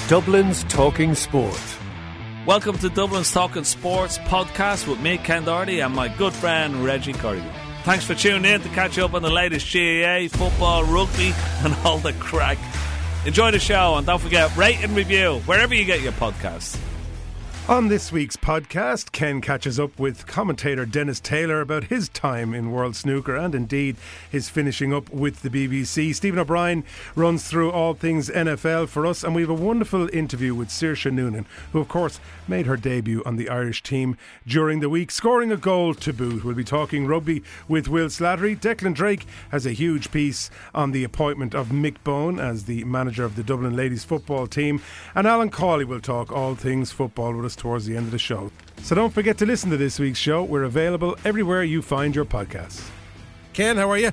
Dublin's Talking Sport. Welcome to Dublin's Talking Sports podcast with me, Ken Doherty, and my good friend Reggie Corrigan. Thanks for tuning in to catch up on the latest GAA, football, rugby and all the crack. Enjoy the show and don't forget, rate and review wherever you get your podcasts. On this week's podcast, Ken catches up with commentator Dennis Taylor about his time in World Snooker and indeed his finishing up with the BBC. Stephen O'Brien runs through all things NFL for us, and we have a wonderful interview with Saoirse Noonan, who of course made her debut on the Irish team during the week, scoring a goal to boot. We'll be talking rugby with Will Slattery. Declan Drake has a huge piece on the appointment of Mick Bone as the manager of the Dublin ladies football team, and Alan Cawley will talk all things football with us towards the end of the show. So don't forget to listen to this week's show. We're available everywhere you find your podcasts. Ken, how are you?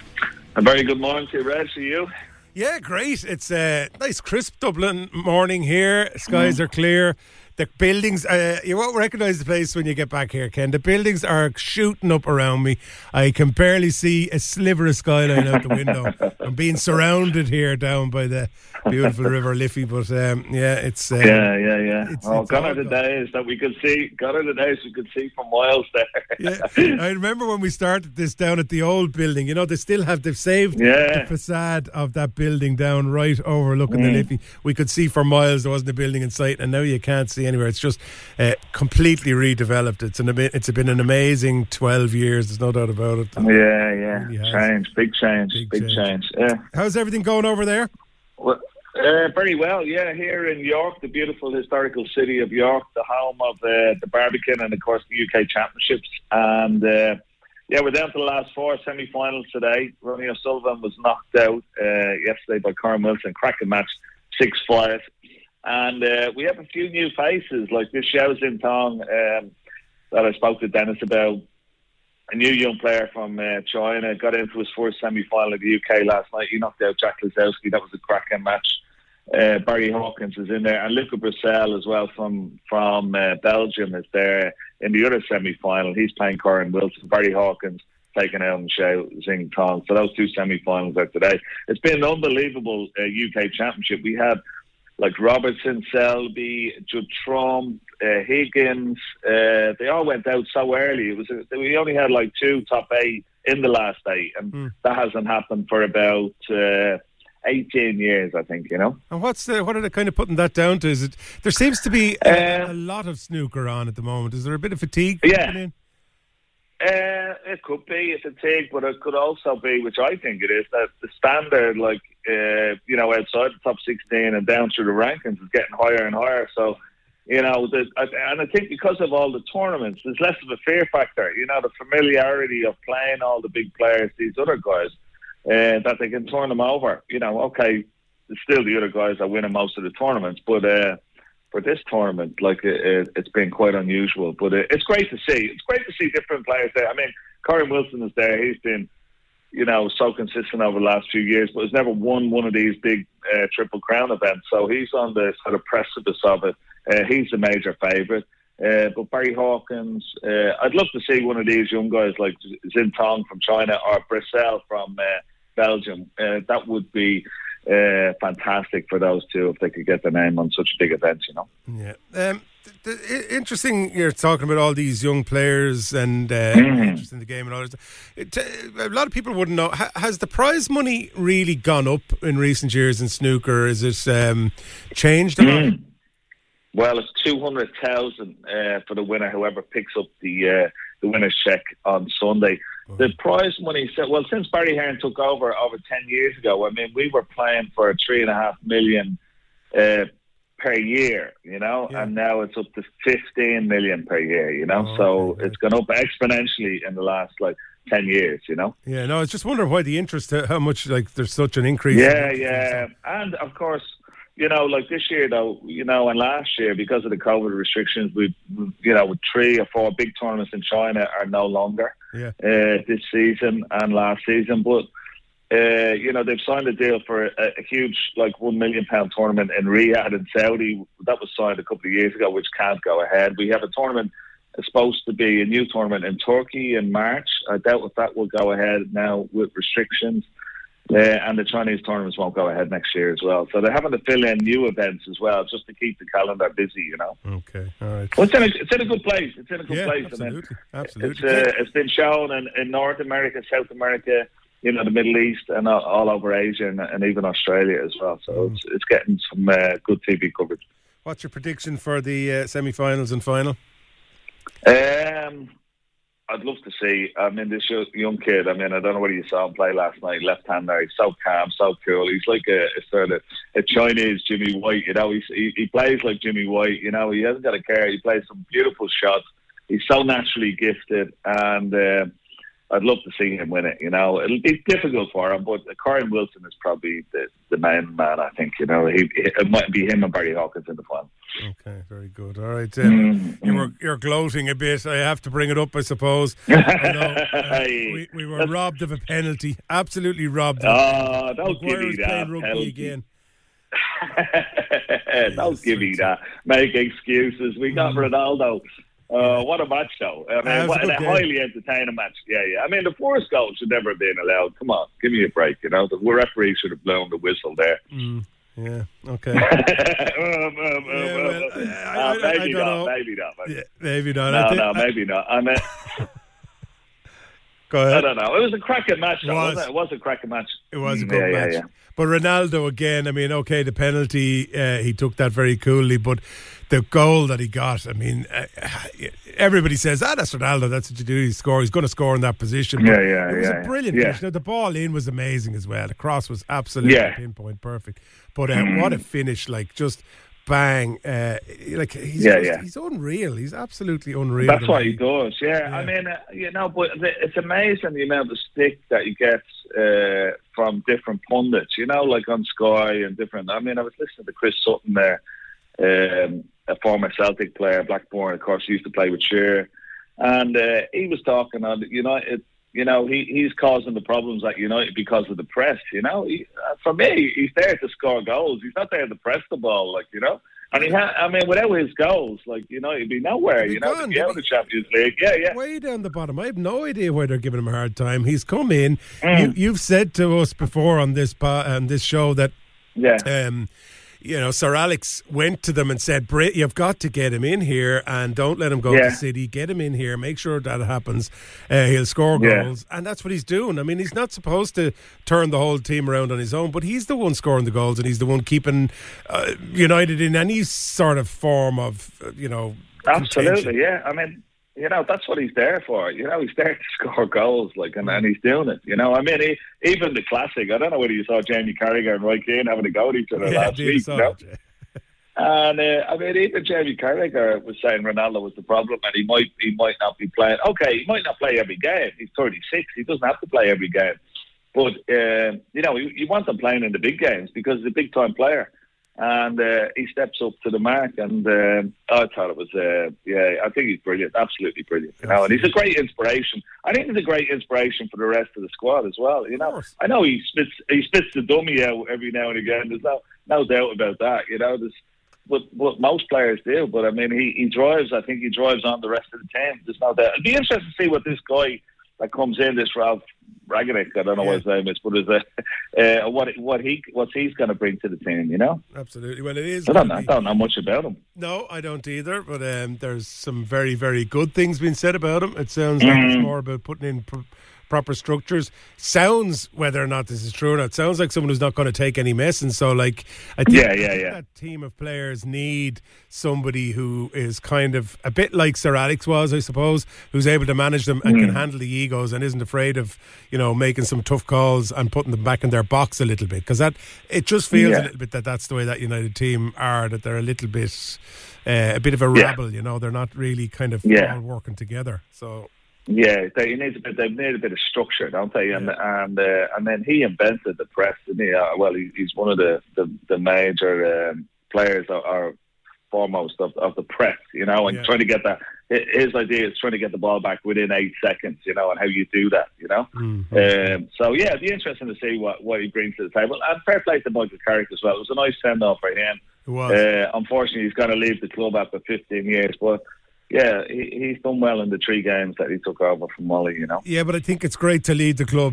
A very good morning to you, Reg. To you? Yeah, great. It's a nice crisp Dublin morning here. Skies are clear. The buildings, you won't recognise the place when you get back here, Ken. The buildings are shooting up around me. I can barely see a sliver of skyline out the window. I'm being surrounded here down by the beautiful River Liffey, but it's... yeah. Gone are the days that we could see. Gone are the days we could see for miles there. Yeah, I remember when we started this down at the old building. You know, they've saved the facade of that building down right overlooking the Liffey. We could see for miles. There wasn't a building in sight, and now you can't see anywhere. It's just completely redeveloped. It's been an amazing 12 years. There's no doubt about it. Yeah. Big change. Yeah. How's everything going over there? Well, very well. Yeah, here in York, the beautiful historical city of York, the home of the Barbican and of course the UK Championships. And we're down to the last four semi-finals today. Ronnie O'Sullivan was knocked out yesterday by Corin Wilson. Cracking match, 6-5. And we have a few new faces, like this Xiao Xintong that I spoke to Dennis about. A new young player from China, got into his first semi-final of the UK last night. He knocked out Jack Lazowski. That was a cracking match. Barry Hawkins is in there. And Luca Brissell as well from Belgium is there in the other semi-final. He's playing Corin Wilson. Barry Hawkins taking out Xiao Xintong. So those two semi-finals are today. It's been an unbelievable UK championship. We had like Robertson, Selby, Judd Trump, Higgins, they all went out so early. We only had like two top 8 in the last 8, and that hasn't happened for about 18 years, I think. You know. And what are they kind of putting that down to? Is it there seems to be a lot of snooker on at the moment? Is there a bit of fatigue? Yeah. It could be a fatigue, but it could also be, which I think it is, that the standard, like, outside the top 16 and down through the rankings is getting higher and higher. So, and I think because of all the tournaments, there's less of a fear factor. You know, the familiarity of playing all the big players, these other guys, that they can turn them over. You know, okay, it's still the other guys that win in most of the tournaments, but for this tournament, like it's been quite unusual, but it's great to see. It's great to see different players there. I mean, Corin Wilson is there. He's been, so consistent over the last few years, but has never won one of these big Triple Crown events. So he's on the sort of precipice of it. He's the major favourite. But Barry Hawkins, I'd love to see one of these young guys like Xintong from China or Brissell from Belgium. That would be fantastic for those two if they could get their name on such a big event, Yeah. Interesting you're talking about all these young players and interest in the game and all that. A lot of people wouldn't know. Has the prize money really gone up in recent years in snooker? Is it changed a lot? Well, it's 200,000 for the winner, whoever picks up the winner's check on Sunday. The prize money, since Barry Hearn took over 10 years ago, I mean, we were playing for $3.5 million per year, and now it's up to 15 million per year, so it's gone up exponentially in the last 10 years, Yeah, no, I was just wondering why the interest, how much there's such an increase. Yeah, and of course, this year though, and last year, because of the COVID restrictions, with 3 or 4 big tournaments in China are no longer this season and last season, but they've signed a deal for a huge, £1 million tournament in Riyadh in Saudi. That was signed a couple of years ago, which can't go ahead. We have a tournament, it's supposed to be a new tournament in Turkey in March. I doubt if that will go ahead now with restrictions. And the Chinese tournaments won't go ahead next year as well. So they're having to fill in new events as well, just to keep the calendar busy, you know. Okay, all right. Well, it's in a good place. It's in a good place. Absolutely, absolutely. It's been shown in North America, South America, you know, the Middle East, and all over Asia, and even Australia as well. So it's getting some good TV coverage. What's your prediction for the semi-finals and final? I'd love to see. I mean, this young kid. I mean, I don't know whether you saw him play last night. Left-hander. He's so calm, so cool. He's like a sort of a Chinese Jimmy White. You know, he plays like Jimmy White. You know, he hasn't got a care. He plays some beautiful shots. He's so naturally gifted, and I'd love to see him win it. You know, it'll be difficult for him, but Corey Wilson is probably the main man. I think. You know, it might be him and Barry Hawkins in the final. Okay, very good. All right, you're gloating a bit. I have to bring it up, I suppose. We were robbed of a penalty. Absolutely robbed. Don't give me that penalty again. Don't give me that. Make excuses. We got Ronaldo. What a match, though. I mean, what a highly entertaining match. Yeah. I mean, the first goal should never have been allowed. Come on, give me a break. You know, the referee should have blown the whistle there. Yeah, okay. Maybe not. Maybe not. No, maybe not. I mean, go ahead. I don't know. It was a cracking match, though, wasn't it? It was a cracking match. It was a good match. Yeah. But Ronaldo, again, I mean, okay, the penalty, he took that very coolly, but the goal that he got, I mean, everybody says, that's Ronaldo, that's what you do, he's going to score in that position. But it was a brilliant finish. Now, the ball in was amazing as well. The cross was absolutely pinpoint perfect. But what a finish, like, just bang. He's unreal. He's absolutely unreal. That's what he does, I mean, but it's amazing the amount of stick that he gets from different pundits, you know, like on Sky and different. I mean, I was listening to Chris Sutton there, a former Celtic player, Blackburn, of course, he used to play with Shearer, and he was talking on United. You know, he's causing the problems at United because of the press, you know. For me, he's there to score goals. He's not there to press the ball, like, you know. And without his goals, like, you know, he'd be nowhere, you know, to be out of the Champions League. Yeah. Way down the bottom. I have no idea why they're giving him a hard time. He's come in. You've said to us before on this show that you know, Sir Alex went to them and said, you've got to get him in here and don't let him go to City. Get him in here. Make sure that happens. He'll score goals. And that's what he's doing. I mean, he's not supposed to turn the whole team around on his own, but he's the one scoring the goals and he's the one keeping United in any sort of form of, Absolutely, contention. Yeah. I mean, you know, that's what he's there for. You know, he's there to score goals, like, and he's doing it. You know, I mean, even the classic. I don't know whether you saw Jamie Carragher and Roy Keane having a go at each other last week. You know? And I mean, even Jamie Carragher was saying Ronaldo was the problem, and he might not be playing. Okay, he might not play every game. He's 36. He doesn't have to play every game. But you know, you want him playing in the big games because he's a big time player. And he steps up to the mark, and I thought it was, I think he's brilliant, absolutely brilliant. You know, and he's a great inspiration. I think he's a great inspiration for the rest of the squad as well. You know, I know he spits the dummy out every now and again. There's no doubt about that. You know, what most players do. But I mean, he drives. I think he drives on the rest of the team. There's no doubt. It'd be interesting to see what this guy that comes in, this Ralph Ragnick, I don't know what his name is, but what's he's going to bring to the team, you know? Absolutely. Well, it is. I don't know much about him. No, I don't either. But there's some very, very good things being said about him. It sounds like it's more about putting in proper structures. Sounds, whether or not this is true or not, sounds like someone who's not going to take any mess. And so, like, I think that team of players need somebody who is kind of a bit like Sir Alex was, I suppose, who's able to manage them and can handle the egos and isn't afraid of, you know, making some tough calls and putting them back in their box a little bit. Because it just feels a little bit that's the way that United team are, that they're a little bit, a bit of a rabble, you know, they're not really kind of all working together. So... Yeah, they need a bit of structure, don't they? And then he invented the press, didn't he? Well, he's one of the major players or foremost of the press, you know, and trying to get that. His idea is trying to get the ball back within 8 seconds, you know, and how you do that, you know. So it'd be interesting to see what he brings to the table. And fair play to Michael Carrick as well. It was a nice send off for him. It was. Unfortunately, he's going to leave the club after 15 years, but. Yeah, he's done well in the 3 games that he took over from Molly, you know. Yeah, but I think it's great to lead the club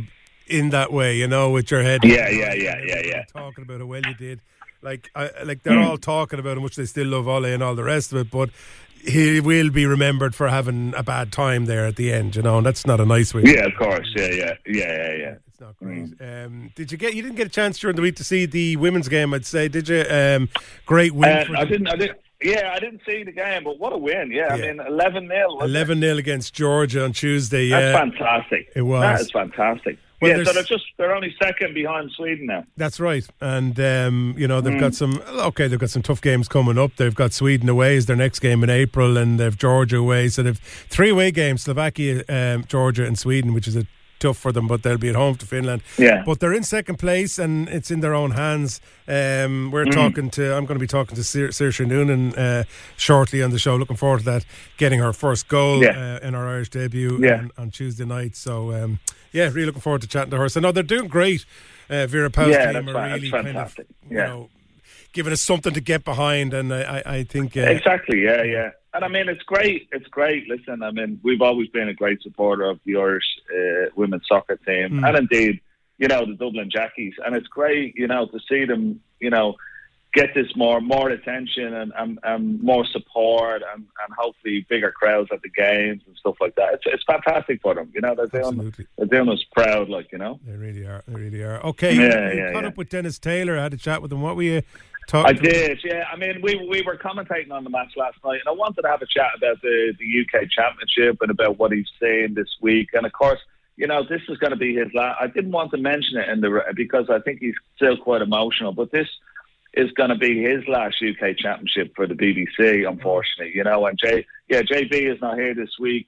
in that way, you know, with your head. Yeah. Talking about how well you did. Like they're all talking about how much they still love Ole and all the rest of it, but he will be remembered for having a bad time there at the end, you know, and that's not a nice way. Yeah, of course. Yeah. It's not great. You didn't get a chance during the week to see the women's game, I'd say, did you? Great win. I didn't see the game, but what a win. Yeah. I mean, 11-0. 11-0 against Georgia on Tuesday. That's fantastic. It was. That is fantastic. Well, so they're only second behind Sweden now. That's right, and they've got some tough games coming up. They've got Sweden away as their next game in April, and they've Georgia away. So they've 3 away games: Slovakia, Georgia, and Sweden, which is tough for them, but they'll be at home to Finland. Yeah. But they're in second place, and it's in their own hands. I'm going to be talking to Saoirse Noonan shortly on the show. Looking forward to that, getting her first goal in her Irish debut on Tuesday night. So. Really looking forward to chatting to her. So, no, they're doing great. Vera Pauw's team are really kind of, giving us something to get behind, and I think... exactly, yeah. And, I mean, it's great. It's great. Listen, I mean, we've always been a great supporter of the Irish women's soccer team, and indeed, you know, the Dublin Jackies. And it's great, you know, to see them, you know, get this more attention and more support and hopefully bigger crowds at the games and stuff like that. It's fantastic for them, you know. They're doing us proud, like, you know. They really are. Okay, you caught up with Dennis Taylor. I had a chat with him. What were you talking about? I did, yeah. I mean, we were commentating on the match last night, and I wanted to have a chat about the UK Championship and about what he's saying this week. And of course, you know, this is going to be his last. I didn't want to mention it because I think he's still quite emotional, but this is going to be his last UK Championship for the BBC, unfortunately, you know. And JB is not here this week.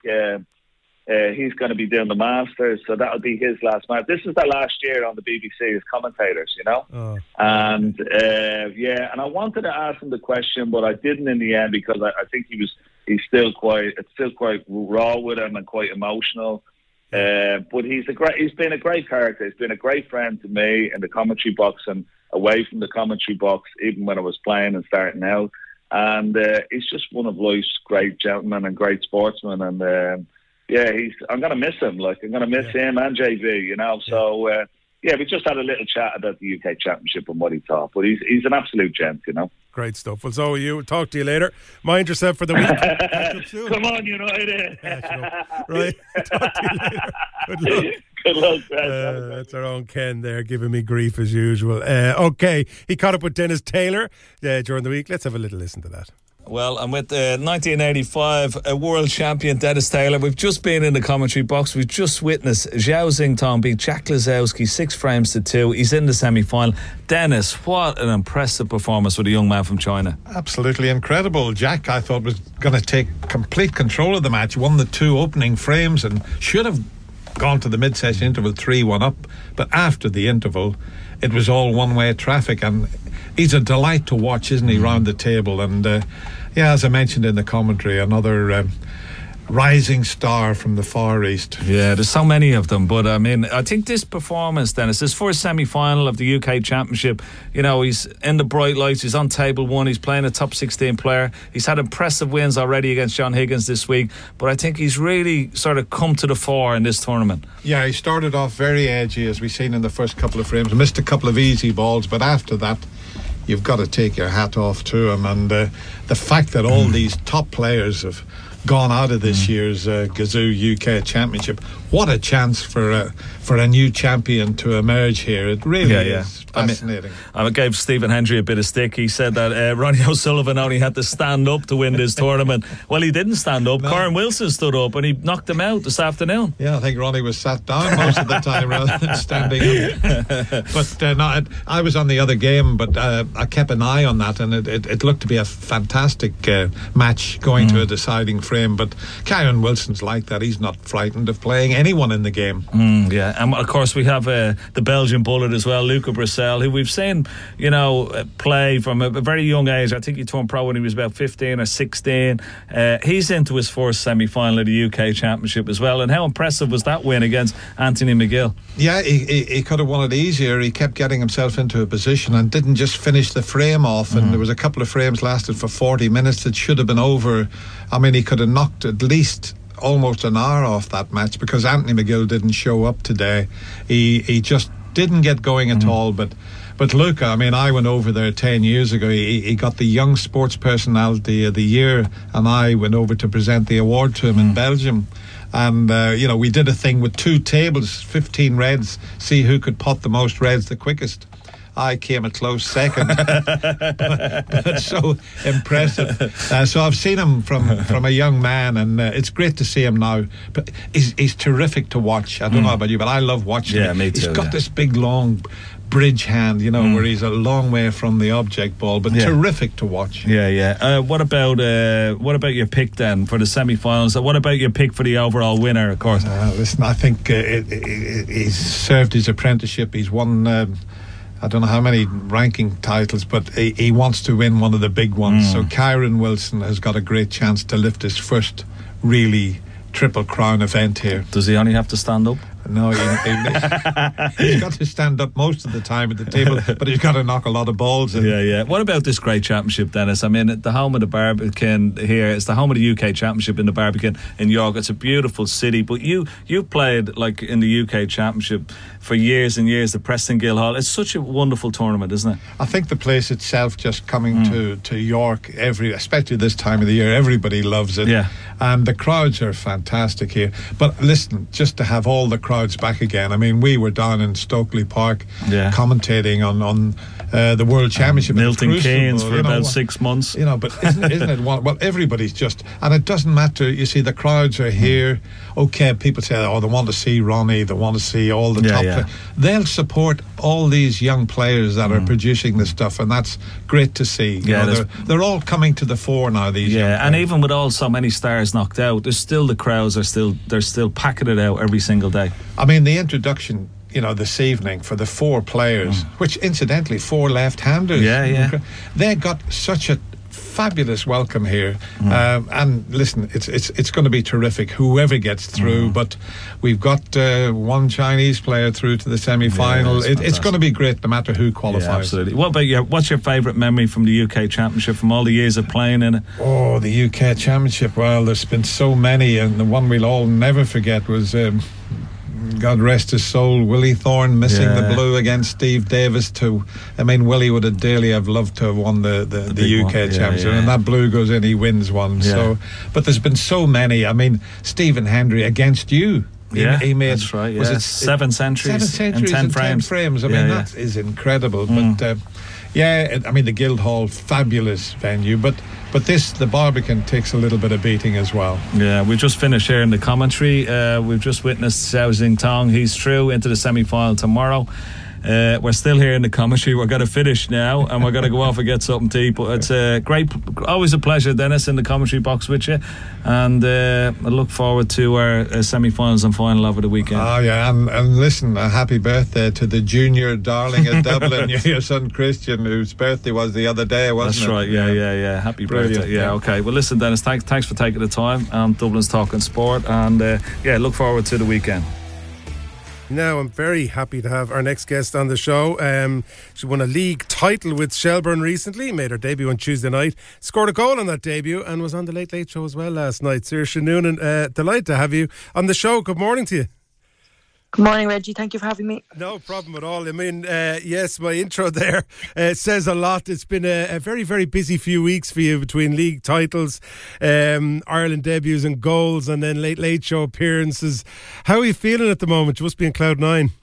He's going to be doing the Masters, so that'll be his last match. This is the last year on the BBC as commentators, you know. And I wanted to ask him the question, but I didn't in the end because I think it's still quite raw with him and quite emotional. But he's been a great character. He's been a great friend to me in the commentary box and away from the commentary box, even when I was playing and starting out. And he's just one of life's great gentlemen and great sportsmen. And I'm going to miss him. Like, I'm going to miss him and JB, you know. So we just had a little chat about the UK Championship and what he thought. But he's an absolute gent, you know. Great stuff. Well, so are you. We'll talk to you later. Mind yourself for the week. Catch up soon. Come on, United. Right. Talk to you later. Good luck. Good luck, that's our own Ken there giving me grief as usual. Okay, he caught up with Dennis Taylor during the week. Let's have a little listen to that. Well, I'm with 1985 world champion Dennis Taylor. We've just been in the commentary box. We've just witnessed Zhao Xingtong beat Jack Lisowski 6-2. He's in the semi-final. Dennis, what an impressive performance with a young man from China. Absolutely incredible. Jack, I thought, was going to take complete control of the match. Won the 2 opening frames and should have gone to the mid-session interval 3-1 up. But after the interval, it was all one-way traffic, and he's a delight to watch, isn't he, round the table. And as I mentioned in the commentary, another rising star from the Far East. Yeah, there's so many of them, but I mean, I think this performance, Dennis, this first semi-final of the UK Championship, you know, he's in the bright lights, he's on table 1, he's playing a top 16 player, he's had impressive wins already against John Higgins this week, but I think he's really sort of come to the fore in this tournament. Yeah, he started off very edgy, as we've seen in the first couple of frames, missed a couple of easy balls, but after that you've got to take your hat off to him. And the fact that all these top players have gone out of this year's Gazoo UK Championship, what a chance for a new champion to emerge here. It really is fascinating. I gave Stephen Hendry a bit of stick. He said that Ronnie O'Sullivan only had to stand up to win this tournament. Well, he didn't stand up. Corin Wilson stood up and he knocked him out this afternoon. Yeah, I think Ronnie was sat down most of the time rather than standing up. But I was on the other game, but I kept an eye on that, and it looked to be a fantastic match going to a deciding frame. But Corin Wilson's like that. He's not frightened of playing anyone in the game. And of course we have the Belgian bullet as well, Luca Brissell, who we've seen, you know, play from a very young age. I think he turned pro when he was about 15 or 16. He's into his first semi-final of the UK Championship as well. And how impressive was that win against Anthony McGill? Yeah, he could have won it easier. He kept getting himself into a position and didn't just finish the frame off. And there was a couple of frames lasted for 40 minutes that should have been over. I mean, he could have knocked at least almost an hour off that match because Anthony McGill didn't show up today. He just didn't get going at all. But Luca, I mean, I went over there 10 years ago. He got the Young Sports Personality of the Year, and I went over to present the award to him in Belgium. And, we did a thing with 2 tables, 15 reds, see who could pot the most reds the quickest. I came a close second, but it's so impressive. So I've seen him from a young man, and it's great to see him now. But he's terrific to watch. I don't know about you, but I love watching him. Me too. He's got this big, long bridge hand, where he's a long way from the object ball, but terrific to watch. What about your pick then for the semi-finals? What about your pick for the overall winner, of course? Listen, I think he's served his apprenticeship. He's won I don't know how many ranking titles, but he wants to win one of the big ones. So Kyron Wilson has got a great chance to lift his first really Triple Crown event here. Does he only have to stand up? No, he's got to stand up most of the time at the table, but he's got to knock a lot of balls in. Yeah. What about this great championship, Dennis? I mean, the home of the Barbican here. It's the home of the UK Championship in the Barbican in York. It's a beautiful city, but you played like in the UK Championship for years and years, the Preston Guildhall. It's such a wonderful tournament, isn't it? I think the place itself, just coming to York, especially this time of the year, everybody loves it. Yeah. And the crowds are fantastic here. But listen, just to have all the crowds back again. I mean, we were down in Stokely Park commentating on the World Championship. Milton Keynes for about 6 months. But isn't it well, everybody's just, and it doesn't matter. You see, the crowds are here. Okay, people say, they want to see Ronnie, they want to see all the top players. They'll support all these young players that are producing this stuff, and that's great to see. They're all coming to the fore now, these young players. And even with all so many stars knocked out, there's still the crowds they're still packing it out every single day. I mean, the introduction this evening for the 4 players, which incidentally 4 left-handers. They got such a fabulous welcome here, and listen, it's going to be terrific whoever gets through. But we've got one Chinese player through to the semi-final. It's going to be great no matter who qualifies. Absolutely. What about what's your favourite memory from the UK Championship, from all the years of playing in it? Oh, the UK Championship, well, there's been so many, and the one we'll all never forget was God rest his soul, Willie Thorne missing the blue against Steve Davis too. I mean, Willie would have dearly have loved to have won the UK Championship, and that blue goes in, he wins one. So, but there's been so many. I mean, Stephen Hendry against you. He made, that's right. Was it 7 centuries and 10 frames? I mean, that is incredible. But I mean, the Guildhall, fabulous venue, but the Barbican takes a little bit of beating as well. Yeah, we've just finished here in the commentary. We've just witnessed Xiao Xing-Tong. He's through into the semi-final tomorrow. We're still here in the commentary. We're going to finish now, and we're going to go off and get something to eat. But it's always a pleasure, Dennis, in the commentary box with you. And I look forward to our semi-finals and final over the weekend. And listen, a happy birthday to the junior darling of Dublin, your son Christian, whose birthday was the other day, wasn't it? That's right. Yeah. Happy birthday. Okay. Well, listen, Dennis, thanks for taking the time on Dublin's Talking Sport, and look forward to the weekend. Now, I'm very happy to have our next guest on the show. She won a league title with Shelbourne recently, made her debut on Tuesday night, scored a goal on that debut, and was on the Late Late Show as well last night. Saoirse Noonan, delighted to have you on the show. Good morning to you. Good morning, Reggie. Thank you for having me. No problem at all. I mean, yes, my intro there says a lot. It's been a very, very busy few weeks for you between league titles, Ireland debuts and goals, and then Late Late Show appearances. How are you feeling at the moment? You must be in cloud 9.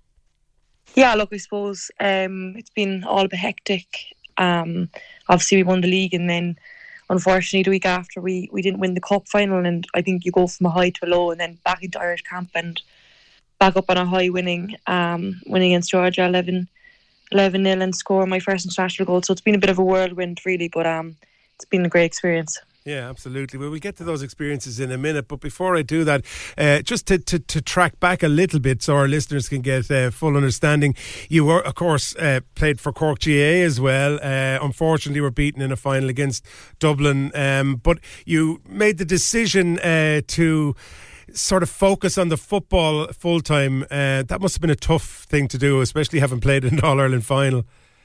Yeah, look, I suppose it's been all a bit hectic. Obviously, we won the league, and then unfortunately the week after we didn't win the cup final, and I think you go from a high to a low and then back into Irish camp and back up on a high, winning against Georgia 11-0 and scoring my first international goal. So it's been a bit of a whirlwind really, but it's been a great experience. Yeah, absolutely. Well, we'll get to those experiences in a minute, but before I do that, just to track back a little bit so our listeners can get full understanding, you were, of course, played for Cork GAA as well. Unfortunately, were beaten in a final against Dublin, but you made the decision to sort of focus on the football full time. That must have been a tough thing to do, especially having played in an All-Ireland final.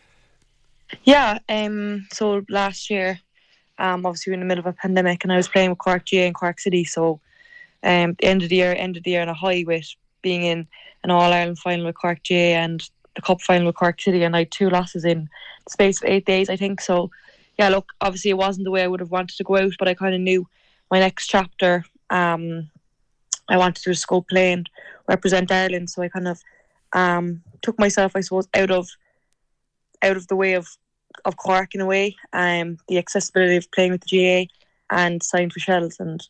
Yeah, so last year, obviously we were in the middle of a pandemic, and I was playing with Cork GAA in Cork City, so the end of the year on a high with being in an All-Ireland final with Cork GA and the Cup final with Cork City, and I had 2 losses in the space of 8 days, I think. So, yeah, look, obviously it wasn't the way I would have wanted to go out, but I kind of knew my next chapter, I wanted to just go play and represent Ireland. So I kind of took myself, I suppose, out of the way of Cork in a way, the accessibility of playing with the GA, and signed for Shells. And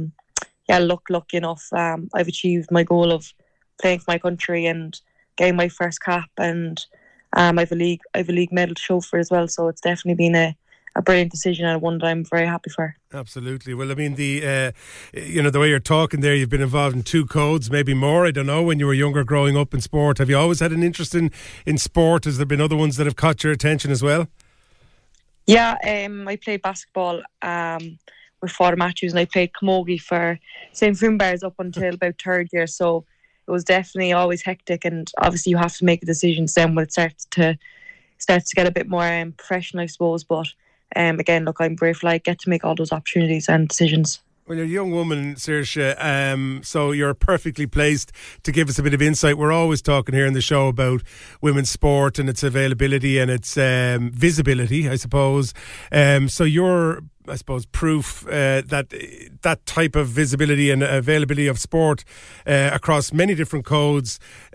lucky enough, I've achieved my goal of playing for my country and getting my first cap, and I've a league medal to show for it as well. So it's definitely been a brilliant decision, and one that I'm very happy for. Absolutely. Well, I mean, the way you're talking there, you've been involved in 2 codes, maybe more. I don't know. When you were younger, growing up in sport, have you always had an interest in sport? Has there been other ones that have caught your attention as well? Yeah, I played basketball with Father Matthews, and I played camogie for St. Finbarrs up until about 3rd year. So it was definitely always hectic, and obviously you have to make the decisions then when it starts to get a bit more professional, I suppose. But again, look, I'm grateful I get to make all those opportunities and decisions. Well, you're a young woman, Saoirse, so you're perfectly placed to give us a bit of insight. We're always talking here in the show about women's sport and its availability and its visibility, I suppose. So you're, I suppose, proof that type of visibility and availability of sport across many different codes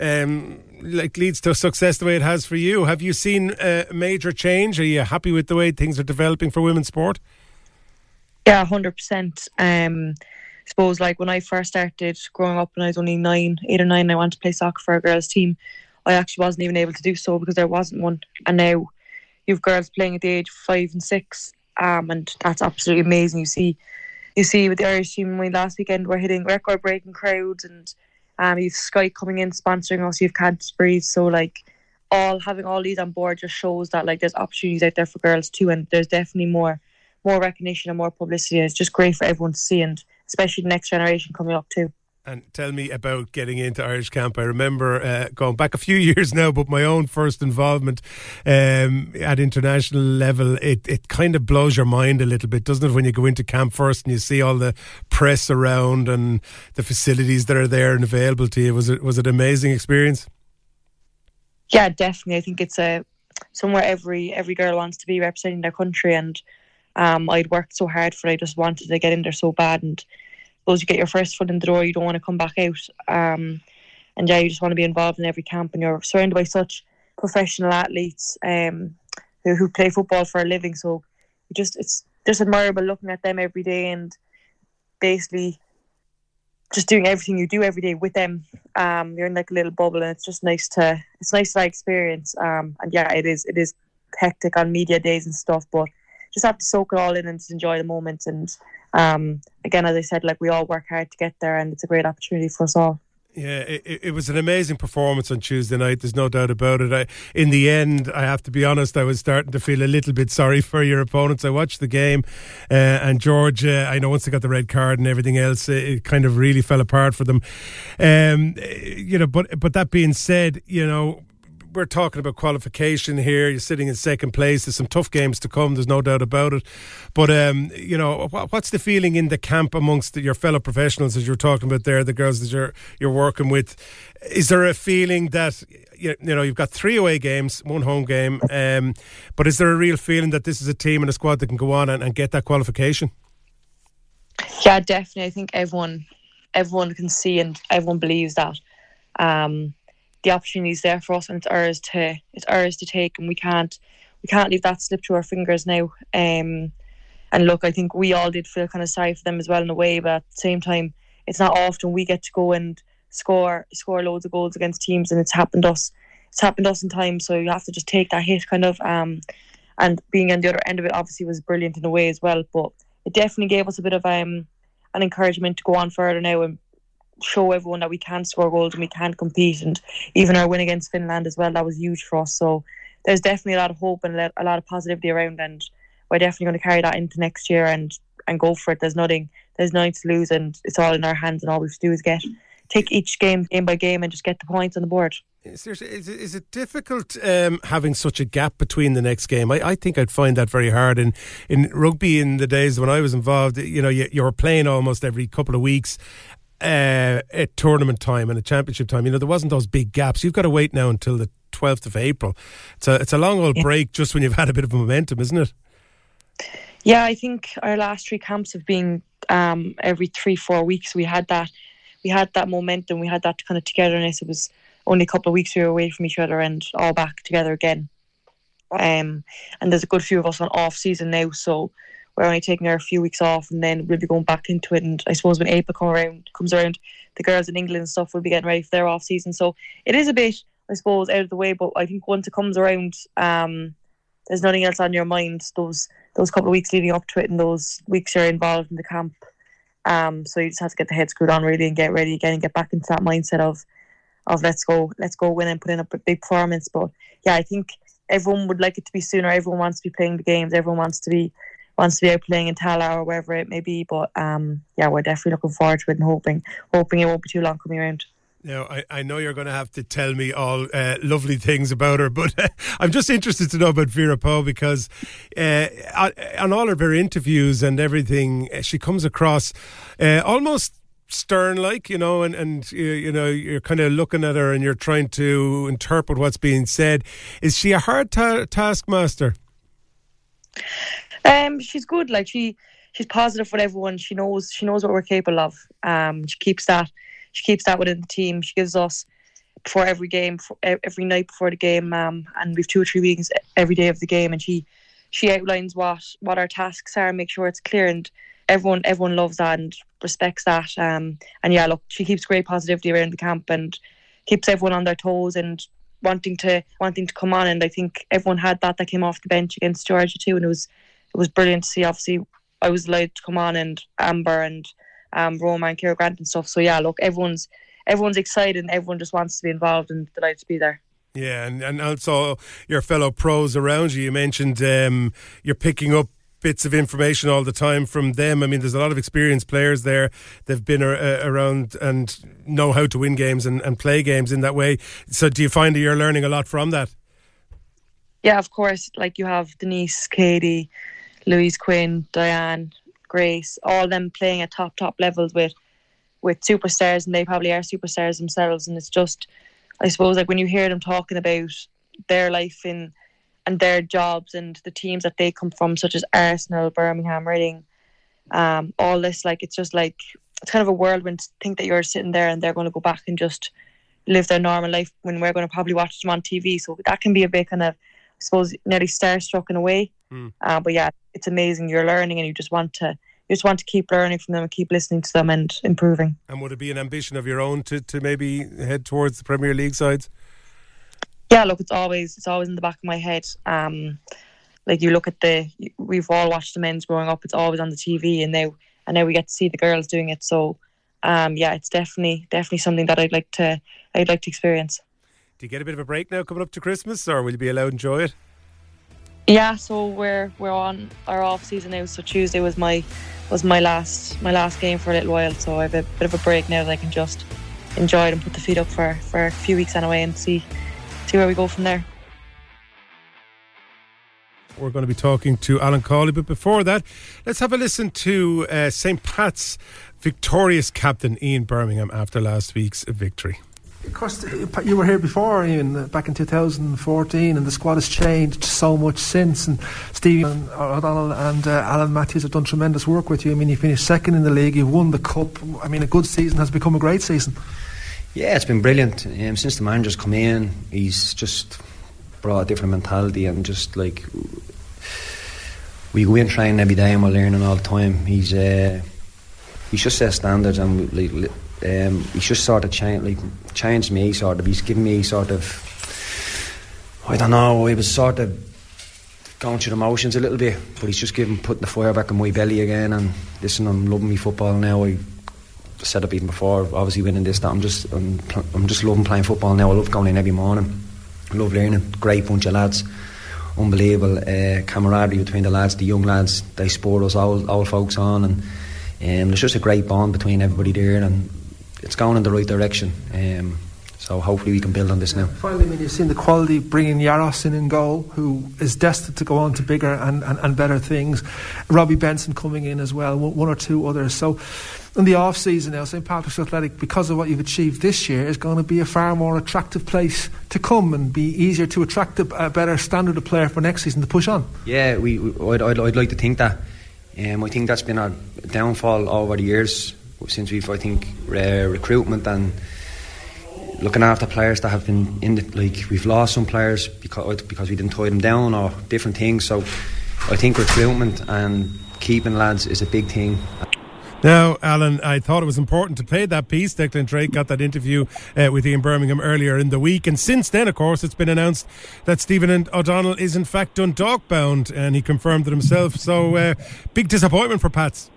leads to success the way it has for you. Have you seen a major change? Are you happy with the way things are developing for women's sport? Yeah, 100%. I suppose, like, when I first started growing up when I was only 8 or 9, I wanted to play soccer for a girls' team. I actually wasn't even able to do so because there wasn't one. And now you have girls playing at the age of 5 and 6, and that's absolutely amazing. You see with the Irish team last weekend, we're hitting record-breaking crowds, and you've Sky coming in sponsoring us. You've Cadbury's, so like having all these on board just shows that like there's opportunities out there for girls too, and there's definitely more recognition and more publicity. It's just great for everyone to see, and especially the next generation coming up too. And tell me about getting into Irish camp. I remember going back a few years now, but my own first involvement at international level, it kind of blows your mind a little bit, doesn't it, when you go into camp first and you see all the press around and the facilities that are there and available to you. Was it an amazing experience? Yeah, definitely. I think it's somewhere every girl wants to be, representing their country, and I'd worked so hard for it. I just wanted to get in there so bad, and suppose you get your first foot in the door, you don't want to come back out, and yeah, you just want to be involved in every camp, and you're surrounded by such professional athletes who play football for a living. So it's just admirable looking at them every day and basically just doing everything you do every day with them. You're in like a little bubble, and it's nice to experience. And yeah, it is hectic on media days and stuff, but just have to soak it all in and just enjoy the moment. And again, as I said, like, we all work hard to get there, and it's a great opportunity for us all. Yeah, it was an amazing performance on Tuesday night. There's no doubt about it. In the end, I have to be honest, I was starting to feel a little bit sorry for your opponents. I watched the game, and George, I know once they got the red card and everything else, it kind of really fell apart for them. But that being said, we're talking about qualification here. You're sitting in second place. There's some tough games to come. There's no doubt about it. But, what's the feeling in the camp amongst your fellow professionals, as you're talking about there, the girls that you're working with? Is there a feeling that, you've got 3 away games, 1 home game, but is there a real feeling that this is a team and a squad that can go on and get that qualification? Yeah, definitely. I think everyone can see, and everyone believes that. The opportunity is there for us, and it's ours to take, and we can't leave that slip through our fingers now. And look, I think we all did feel kind of sorry for them as well in a way, but at the same time, it's not often we get to go and score loads of goals against teams, and it's happened us in time. So you have to just take that hit, kind of. And being on the other end of it obviously was brilliant in a way as well, but it definitely gave us a bit of an encouragement to go on further now and show everyone that we can score goals and we can compete. And even our win against Finland as well, that was huge for us. So there's definitely a lot of hope and a lot of positivity around, and we're definitely going to carry that into next year and go for it. There's nothing to lose, and it's all in our hands, and all we have to do is take each game by game and just get the points on the board. Is it difficult having such a gap between the next game? I think I'd find that very hard. In rugby, in the days when I was involved, you were playing almost every couple of weeks, at tournament time and at championship time, there wasn't those big gaps. You've got to wait now until the 12th of April. It's a long old break just when you've had a bit of momentum, isn't it? Yeah, I think our last 3 camps have been every 3-4 weeks. We had that momentum, we had that kind of togetherness. It was only a couple of weeks we were away from each other and all back together again. And there's a good few of us on off season now, so we're only taking our few weeks off, and then we'll be going back into it. And I suppose when April comes around, the girls in England and stuff will be getting ready for their off season. So it is a bit, I suppose, out of the way. But I think once it comes around, there's nothing else on your mind. Those couple of weeks leading up to it, and those weeks you're involved in the camp. So you just have to get the head screwed on really and get ready again and get back into that mindset of let's go win and put in a big performance. But yeah, I think everyone would like it to be sooner. Everyone wants to be playing the games. Everyone wants to be out playing in Tala or wherever it may be. But yeah, we're definitely looking forward to it and hoping it won't be too long coming around. Now, I know you're going to have to tell me all lovely things about her, but I'm just interested to know about Vera Pauw, because on all of her interviews and everything, she comes across almost stern-like, and you're kind of looking at her and you're trying to interpret what's being said. Is she a hard taskmaster? She's good. Like she's positive with everyone. She knows what we're capable of. She keeps that within the team. She gives us before every game, every night before the game, and we've 2 or 3 meetings every day of the game, and she outlines what our tasks are and make sure it's clear, and everyone loves that and respects that. And yeah, look, she keeps great positivity around the camp and keeps everyone on their toes and wanting to come on. And I think everyone had that came off the bench against Georgia too, and it was brilliant to see. Obviously, I was allowed to come on, and Amber and Roma and Ciara Grant and stuff. So yeah, look, everyone's excited and everyone just wants to be involved and delighted to be there. Yeah, and also your fellow pros around you. You mentioned you're picking up bits of information all the time from them. I mean, there's a lot of experienced players there. They've been around and know how to win games and play games in that way. So do you find that you're learning a lot from that? Yeah, of course. Like you have Denise, Katie, Louise Quinn, Diane, Grace, all of them playing at top levels with superstars, and they probably are superstars themselves. And it's just, I suppose, like when you hear them talking about their life and their jobs and the teams that they come from, such as Arsenal, Birmingham, Reading, all this, like it's just like, it's kind of a whirlwind to think that you're sitting there and they're going to go back and just live their normal life when we're going to probably watch them on TV. So that can be a bit kind of, I suppose, nearly starstruck in a way. But yeah, it's amazing. You're learning and you just want to keep learning from them and keep listening to them and improving. And would it be an ambition of your own to maybe head towards the Premier League sides? Yeah, look, it's always in the back of my head. Like you look at we've all watched the men's growing up. It's always on the TV, and now we get to see the girls doing it. So, yeah, it's definitely something that I'd like to experience. Do you get a bit of a break now coming up to Christmas, or will you be allowed to enjoy it? Yeah, so we're on our off season now. So Tuesday was my last game for a little while. So I have a bit of a break now that I can just enjoy it and put the feet up for a few weeks anyway and see where we go from there. We're going to be talking to Alan Cawley, but before that, let's have a listen to St. Pat's victorious captain Ian Birmingham after last week's victory. Of course, you were here before, Ian, back in 2014, and the squad has changed so much since. And Stevie O'Donnell and Alan Matthews have done tremendous work with you. I mean, you finished second in the league, you've won the cup. I mean, a good season has become a great season. Yeah, it's been brilliant. Since the manager's come in, he's just brought a different mentality, and just like we go in training every day and we're learning all the time. He's just set standards, and he's just sort of changed me. Sort of, he's given me sort of, I don't know. He was sort of going through the motions a little bit, but he's just putting the fire back in my belly again. And listen, I'm loving me football now. I said it even before, obviously winning this, that I'm just loving playing football now. I love going in every morning. I love learning. Great bunch of lads, unbelievable camaraderie between the lads, the young lads. They spur us old folks on, and there's just a great bond between everybody there, and it's going in the right direction. So hopefully we can build on this now. Finally, I mean, you've seen the quality bringing Yaros in goal, who is destined to go on to bigger and better things. Robbie Benson coming in as well, one or two others. So in the off-season now, St Patrick's Athletic, because of what you've achieved this year, is going to be a far more attractive place to come and be easier to attract a better standard of player for next season to push on. Yeah, I'd like to think that. I think that's been our downfall over the years since we've, I think, recruitment and looking after players that have been in the, like, we've lost some players because we didn't tie them down or different things. So I think recruitment and keeping lads is a big thing. Now, Alan, I thought it was important to play that piece. Declan Drake got that interview with Ian Birmingham earlier in the week, and since then, of course, it's been announced that Stephen O'Donnell is in fact Dundalk bound, and he confirmed it himself. So big disappointment for Pats.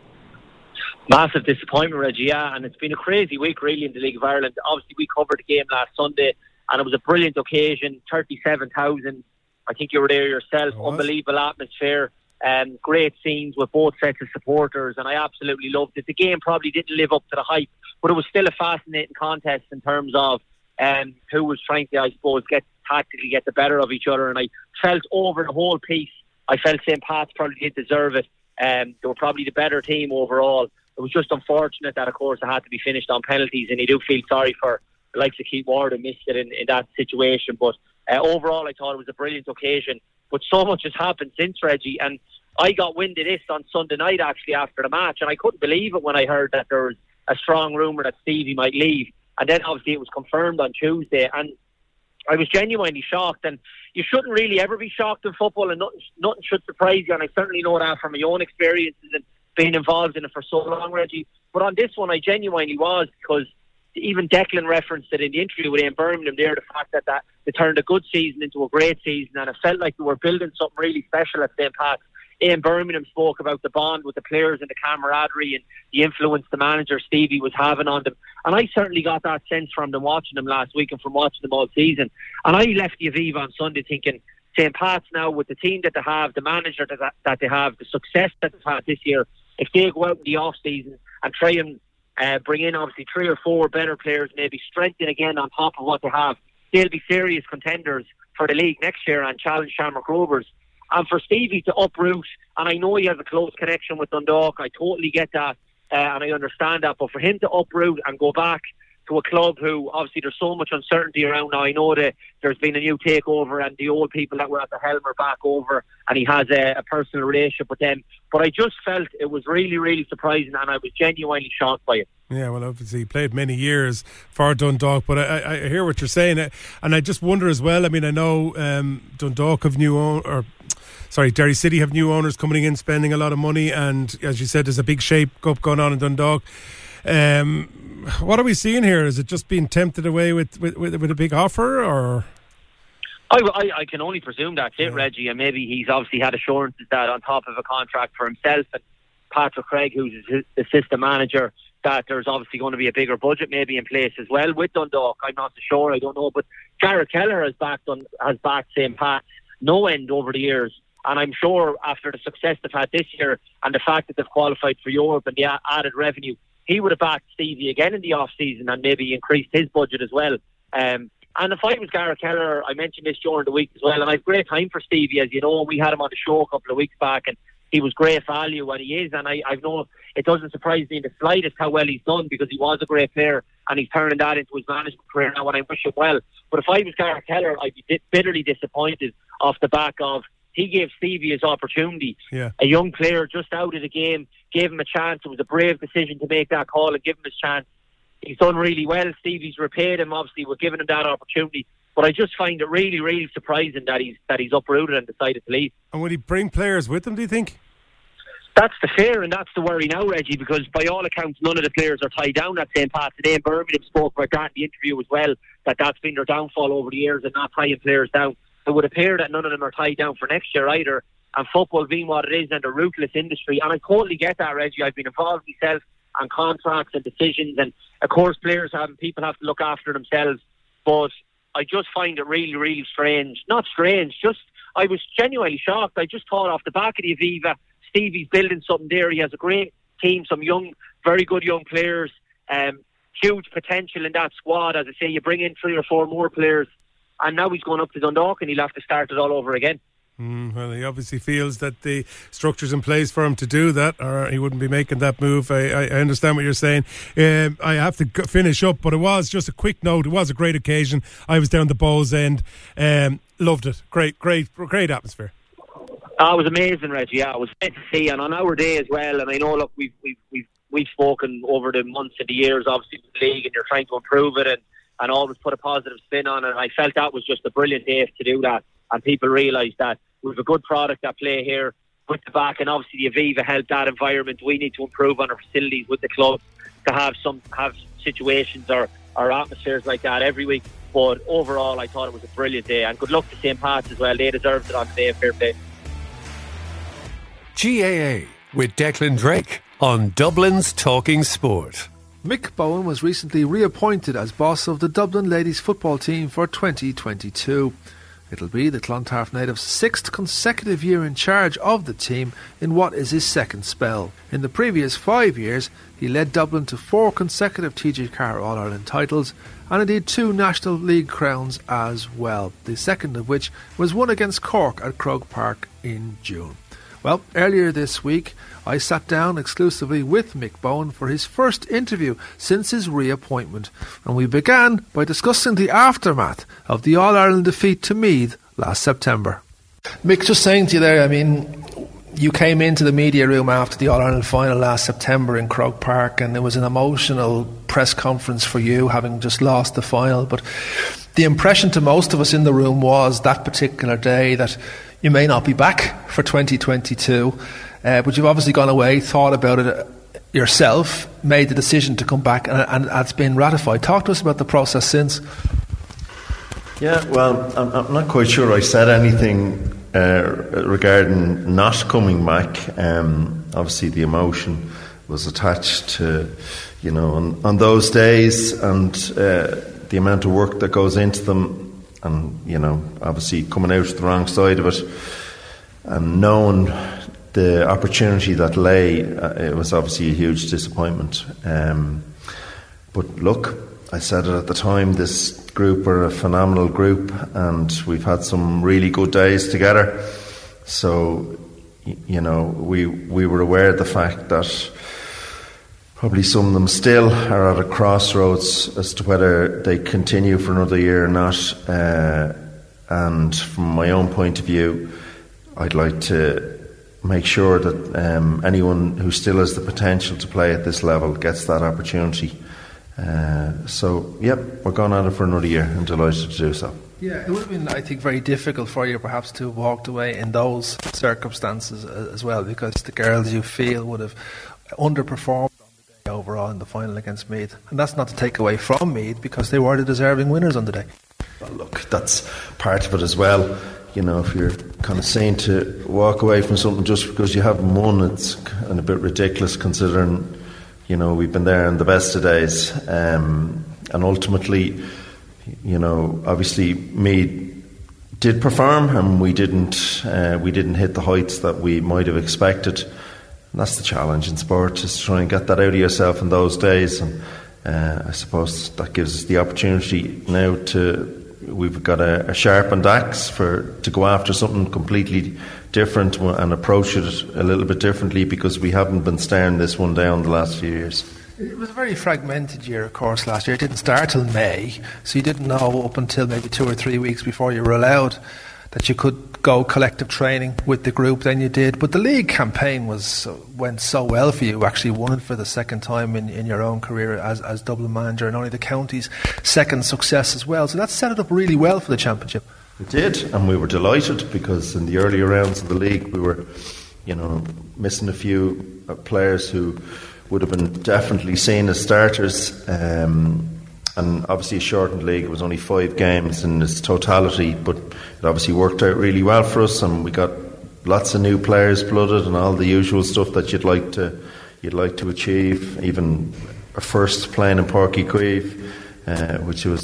Massive disappointment, Reggie, yeah, and it's been a crazy week really in the League of Ireland. Obviously we covered the game last Sunday and it was a brilliant occasion, 37,000, I think you were there yourself, unbelievable atmosphere, great scenes with both sets of supporters, and I absolutely loved it. The game probably didn't live up to the hype, but it was still a fascinating contest in terms of who was trying to, I suppose, tactically get the better of each other, and I felt over the whole piece, I felt St. Pat's probably did deserve it. They were probably the better team overall. It was just unfortunate that, of course, it had to be finished on penalties, and you do feel sorry for the likes of Keith Ward who missed it in that situation. But overall, I thought it was a brilliant occasion. But so much has happened since, Reggie, and I got wind of this on Sunday night, actually, after the match, and I couldn't believe it when I heard that there was a strong rumour that Stevie might leave. And then, obviously, it was confirmed on Tuesday, and I was genuinely shocked. And you shouldn't really ever be shocked in football, and nothing should surprise you, and I certainly know that from my own experiences and being involved in it for so long, Reggie. But on this one, I genuinely was, because even Declan referenced it in the interview with Ian Birmingham there, the fact that they turned a good season into a great season, and it felt like they were building something really special at St. Pat's. Ian Birmingham spoke about the bond with the players and the camaraderie and the influence the manager Stevie was having on them, and I certainly got that sense from them watching them last week and from watching them all season. And I left the Aviva on Sunday thinking, St. Pat's now, with the team that they have, the manager that they have, the success that they've had this year, if they go out in the off-season and try and bring in obviously 3 or 4 better players, maybe strengthen again on top of what they have, they'll be serious contenders for the league next year and challenge Shamrock Rovers. And for Stevie to uproot, and I know he has a close connection with Dundalk, I totally get that, and I understand that, but for him to uproot and go back to a club who, obviously there's so much uncertainty around now. I know that there's been a new takeover and the old people that were at the helm are back over, and he has a personal relationship with them, but I just felt it was really, really surprising, and I was genuinely shocked by it. Yeah, well, obviously he played many years for Dundalk, but I hear what you're saying, and I just wonder as well, I mean, I know Dundalk have Derry City have new owners coming in, spending a lot of money, and as you said, there's a big shake-up going on in Dundalk. What are we seeing here? Is it just being tempted away with a big offer, or? I can only presume that's it, Reggie, and maybe he's obviously had assurances that on top of a contract for himself and Patrick Craig, who's his assistant manager, that there's obviously going to be a bigger budget maybe in place as well with Dundalk. I'm not so sure, I don't know, but Gareth Keller has backed St. Pat's no end over the years, and I'm sure after the success they've had this year and the fact that they've qualified for Europe and the added revenue, he would have backed Stevie again in the off-season and maybe increased his budget as well. And if I was Gareth Keller, I mentioned this during the week as well, and I have great time for Stevie, as you know. We had him on the show a couple of weeks back, and he was great value, and he is, and I know it doesn't surprise me in the slightest how well he's done, because he was a great player and he's turning that into his management career now, and I wish him well. But if I was Gareth Keller, I'd be bitterly disappointed off the back of he gave Stevie his opportunity. Yeah. A young player just out of the game, gave him a chance. It was a brave decision to make that call and give him his chance. He's done really well. Stevie's repaid him, obviously, with giving him that opportunity. But I just find it really, really surprising that he's uprooted and decided to leave. And would he bring players with him, do you think? That's the fear, and that's the worry now, Reggie, because by all accounts, none of the players are tied down at St. Pat's. Today, Birmingham spoke about that in the interview as well, that's been their downfall over the years and not tying players down. It would appear that none of them are tied down for next year either, and football being what it is and a ruthless industry, and I totally get that, Reggie. I've been involved myself on contracts and decisions, and of course people have to look after themselves, but I just find it really, really strange. Not strange, just I was genuinely shocked. I just thought off the back of the Aviva, Stevie's building something there. He has a great team, some young, very good young players. huge potential in that squad. As I say, you bring in 3 or 4 more players, and now he's going up to Dundalk and he'll have to start it all over again. Well, he obviously feels that the structure's in place for him to do that, or he wouldn't be making that move. I understand what you're saying. I have to finish up, but it was just a quick note. It was a great occasion. I was down the Bowes End. Loved it. Great atmosphere. It was amazing, Reggie. Yeah, it was great to see, and on our day as well. And I know, look, we've spoken over the months and the years, obviously, with the league, and you're trying to improve it and always put a positive spin on it. And I felt that was just a brilliant day to do that, and people realised that we have a good product at play here with the back, and obviously the Aviva helped that environment. We need to improve on our facilities with the club to have situations or atmospheres like that every week. But overall, I thought it was a brilliant day, and good luck to St. Pat's as well. They deserved it on the day. Fair play. GAA with Declan Drake on Dublin's Talking Sport. Mick Bowen was recently reappointed as boss of the Dublin ladies football team for 2022. It'll be the Clontarf native's 6th consecutive year in charge of the team in what is his second spell. In the previous 5 years, he led Dublin to 4 consecutive TG Carr All-Ireland titles and indeed 2 National League crowns as well, the second of which was won against Cork at Croke Park in June. Well, earlier this week, I sat down exclusively with Mick Bowen for his first interview since his reappointment, and we began by discussing the aftermath of the All-Ireland defeat to Meath last September. Mick, just saying to you there, I mean, you came into the media room after the All-Ireland final last September in Croke Park, and it was an emotional press conference for you, having just lost the final, but the impression to most of us in the room was that particular day that you may not be back for 2022, but you've obviously gone away, thought about it yourself, made the decision to come back, and it's been ratified. Talk to us about the process since. Yeah, well, I'm not quite sure I said anything regarding not coming back. Obviously, the emotion was attached to, on those days, and the amount of work that goes into them. And, obviously coming out the wrong side of it and knowing the opportunity that lay, it was obviously a huge disappointment. But look, I said it at the time, this group are a phenomenal group and we've had some really good days together. So, we were aware of the fact that probably some of them still are at a crossroads as to whether they continue for another year or not. And from my own point of view, I'd like to make sure that anyone who still has the potential to play at this level gets that opportunity. So, we're going at it for another year and delighted to do so. Yeah, it would have been, I think, very difficult for you perhaps to have walked away in those circumstances as well, because the girls you feel would have underperformed overall in the final against Meath, and that's not to take away from Meath because they were the deserving winners on the day. Well, look, that's part of it as well. If you're kind of saying to walk away from something just because you haven't won, it's kind of a bit ridiculous considering we've been there in the best of days, and ultimately obviously Meath did perform and we didn't hit the heights that we might have expected. And that's the challenge in sport, is to try and get that out of yourself in those days. And I suppose that gives us the opportunity now we've got a sharpened axe to go after something completely different and approach it a little bit differently, because we haven't been staring this one down the last few years. It was a very fragmented year, of course, last year. It didn't start till May, so you didn't know up until maybe 2 or 3 weeks before you were allowed that you could go collective training with the group. Then you did, but the league campaign went so well for you. You actually won it for the second time in your own career as Dublin manager, and only the county's second success as well. So that set it up really well for the championship. It did, and we were delighted because in the earlier rounds of the league we were missing a few players who would have been definitely seen as starters, and obviously a shortened league. It was only 5 games in its totality, but it obviously worked out really well for us, and we got lots of new players blooded and all the usual stuff that you'd like to achieve. Even a first playing in Páirc Uí Chaoimh,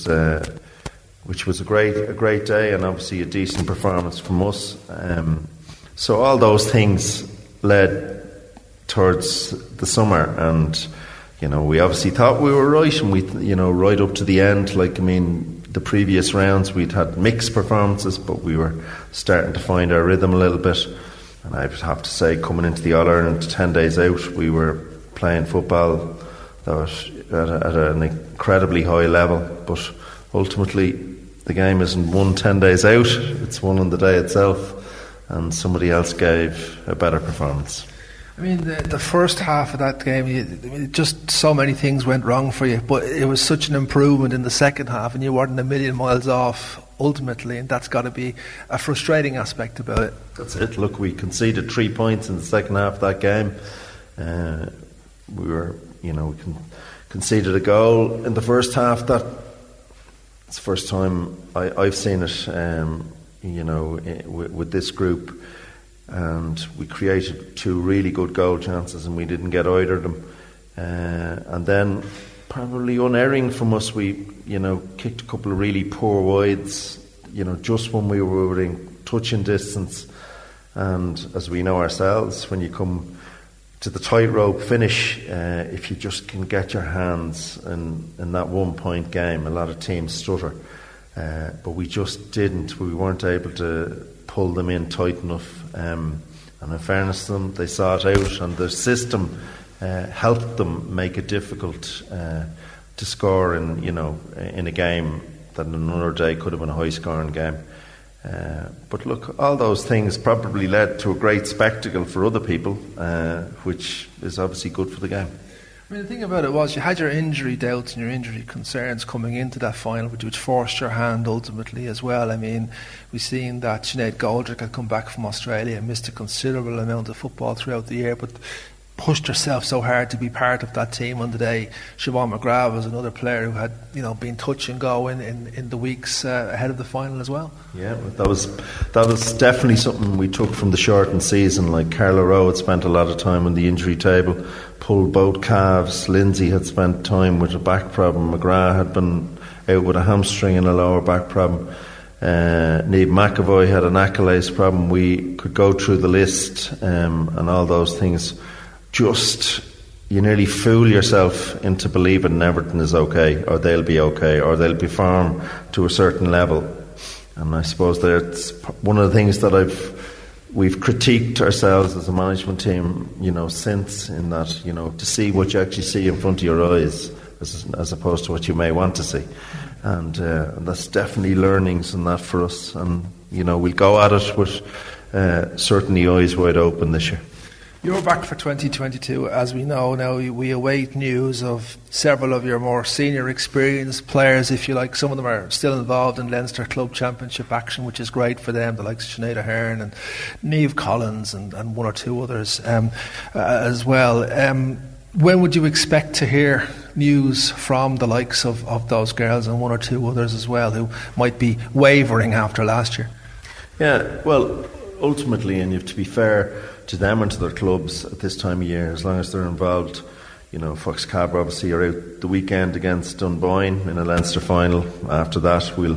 which was a great day, and obviously a decent performance from us. So all those things led towards the summer, and we obviously thought we were right, and we, right up to the end, the previous rounds we'd had mixed performances, but we were starting to find our rhythm a little bit. And I would have to say, coming into the All-Ireland 10 days out, we were playing football that was at an incredibly high level. But ultimately, the game isn't won 10 days out, it's won on the day itself, and somebody else gave a better performance. I mean, the first half of that game, just so many things went wrong for you, but it was such an improvement in the second half, and you weren't a million miles off ultimately, and that's got to be a frustrating aspect about it. That's it. Look, we conceded 3 points in the second half of that game. We conceded a goal in the first half. It's the first time I've seen it, with this group. And we created 2 really good goal chances, and we didn't get either of them. And then, probably unerring from us, we kicked a couple of really poor wides, just when we were within touching distance. And as we know ourselves, when you come to the tightrope finish, if you just can get your hands in that 1 point game, a lot of teams stutter. But we just didn't. We weren't able to pull them in tight enough. And in fairness to them, they saw it out, and the system helped them make it difficult to score in a game that another day could have been a high-scoring game. But look, all those things probably led to a great spectacle for other people, which is obviously good for the game. I mean, the thing about it was you had your injury doubts and your injury concerns coming into that final, which forced your hand ultimately as well. I mean, we've seen that Sinead Goldrick had come back from Australia and missed a considerable amount of football throughout the year, but pushed herself so hard to be part of that team on the day. Siobhan McGrath was another player who had been touch and go in the weeks ahead of the final as well. Yeah, that was definitely something we took from the shortened season. Like Carla Rowe had spent a lot of time on the injury table, pulled both calves. Lindsay had spent time with a back problem. McGrath had been out with a hamstring and a lower back problem. Niamh McAvoy had an Achilles problem. We could go through the list and all those things. You nearly fool yourself into believing Everton is okay, or they'll be okay, or they'll perform to a certain level. And I suppose that's one of the things that we've critiqued ourselves as a management team, since, in that, to see what you actually see in front of your eyes, as opposed to what you may want to see. And that's definitely learnings in that for us. And, we'll go at it with certainly eyes wide open this year. You're back for 2022, as we know now. We await news of several of your more senior experienced players, if you like. Some of them are still involved in Leinster Club Championship action, which is great for them, the likes of Sinead Ahern and Niamh Collins and one or two others as well. When would you expect to hear news from the likes of those girls and one or two others as well, who might be wavering after last year? Yeah, well, ultimately, and you have to be fair to them and to their clubs at this time of year, as long as they're involved. Fox Cabra obviously are out the weekend against Dunboyne in a Leinster final. After that, we'll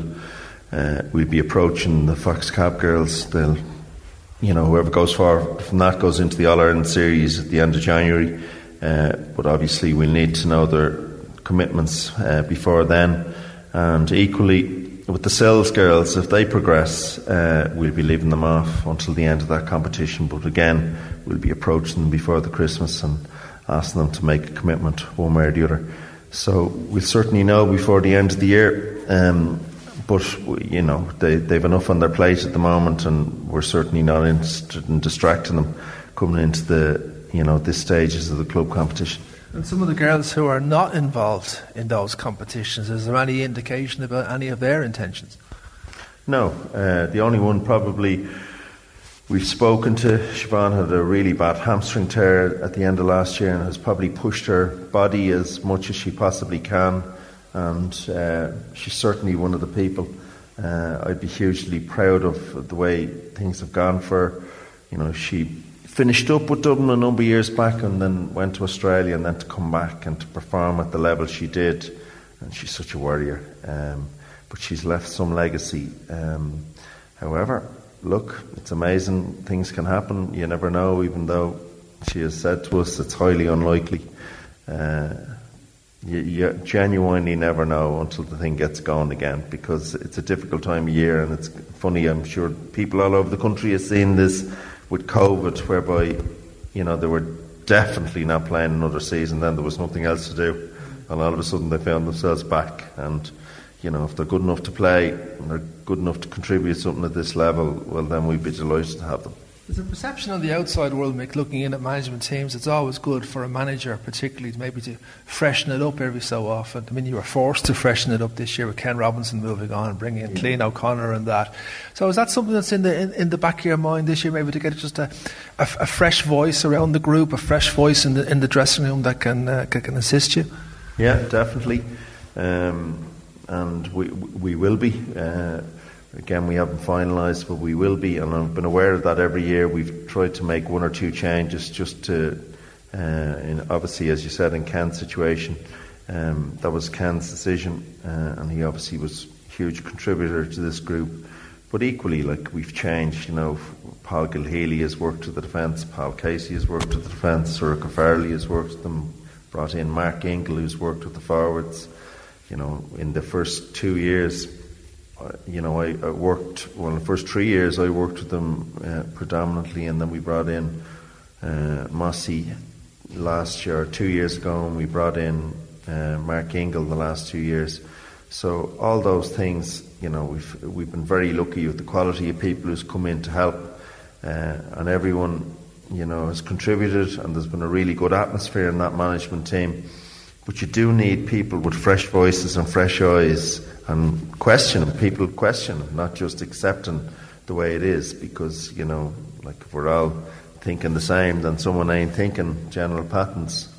be approaching the Fox Cab girls. They'll, whoever goes forward from that goes into the All-Ireland series at the end of January. But obviously we'll need to know their commitments before then. And equally, with the Sells girls, if they progress, we'll be leaving them off until the end of that competition. But again, we'll be approaching them before the Christmas and asking them to make a commitment one way or the other. So we'll certainly know before the end of the year. But they've enough on their plate at the moment, and we're certainly not interested in distracting them coming into this stages of the club competition. And some of the girls who are not involved in those competitions, is there any indication about any of their intentions? No. The only one probably we've spoken to, Siobhan, had a really bad hamstring tear at the end of last year and has probably pushed her body as much as she possibly can. And she's certainly one of the people I'd be hugely proud of the way things have gone for her. She finished up with Dublin a number of years back and then went to Australia, and then to come back and to perform at the level she did, and she's such a warrior, but she's left some legacy. However, look, it's amazing, things can happen, you never know, even though she has said to us it's highly unlikely. you genuinely never know until the thing gets going again, because it's a difficult time of year. And it's funny, I'm sure people all over the country have seen this with COVID, whereby, you know, they were definitely not playing another season, then there was nothing else to do, and all of a sudden they found themselves back. And you know, if they're good enough to play and they're good enough to contribute something at this level, well, then we'd be delighted to have them. There's a perception on the outside world, Mick, looking in at management teams, it's always good for a manager, particularly maybe to freshen it up every so often. I mean, you were forced to freshen it up this year with Ken Robinson moving on and bringing in Clean O'Connor and that. So is that something that's in the back of your mind this year, maybe to get just a fresh voice around the group, a fresh voice in the dressing room that can assist you? Yeah, definitely. And we will be. Again, we haven't finalised, but we will be, and I've been aware of that every year. We've tried to make one or two changes just to, obviously, as you said, in Ken's situation, that was Ken's decision, and he obviously was a huge contributor to this group. But equally, like, we've changed, you know, Paul Gilhealy has worked with the defence, Paul Casey has worked with the defence, Sorcha Farley has worked with them, brought in Mark Ingle, who's worked with the forwards. You know, in the first 2 years, you know, I worked, well, in the first 3 years I worked with them predominantly, and then we brought in Mossy last year, 2 years ago, and we brought in Mark Ingle the last 2 years. So all those things, you know, we've been very lucky with the quality of people who's come in to help, and everyone, you know, has contributed, and there's been a really good atmosphere in that management team. But you do need people with fresh voices and fresh eyes, and people question, not just accepting the way it is, because, you know, like, if we're all thinking the same, then someone ain't thinking. General Patton's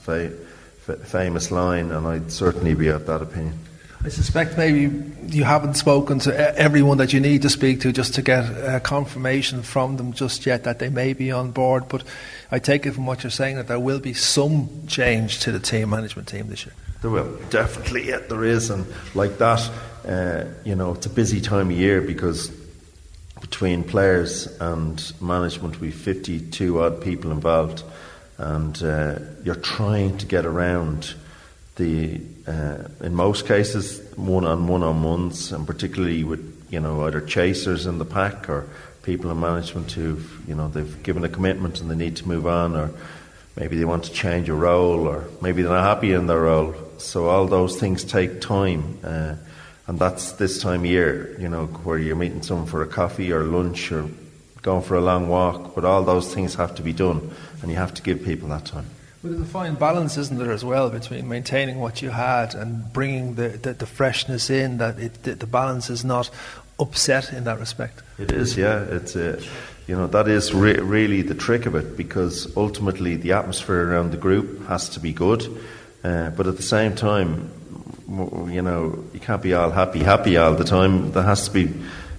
famous line, and I'd certainly be of that opinion. I suspect maybe you haven't spoken to everyone that you need to speak to just to get confirmation from them just yet that they may be on board, but I take it from what you're saying that there will be some change to the management team this year. There will, definitely, yeah, there is. And like that, you know, it's a busy time of year, because between players and management we've 52 odd people involved, and you're trying to get around the in most cases one-on-ones, and particularly with, you know, either chasers in the pack or people in management who've, you know, they've given a commitment and they need to move on, or maybe they want to change a role, or maybe they're not happy in their role. So all those things take time, and that's this time of year, you know, where you're meeting someone for a coffee or lunch or going for a long walk, but all those things have to be done, and you have to give people that time. Well, there's a fine balance, isn't there, as well, between maintaining what you had and bringing the freshness in, that the balance is not upset in that respect. It is, yeah. It's you know, that is really the trick of it, because ultimately the atmosphere around the group has to be good, but at the same time, you know, you can't be all happy all the time. There has to be,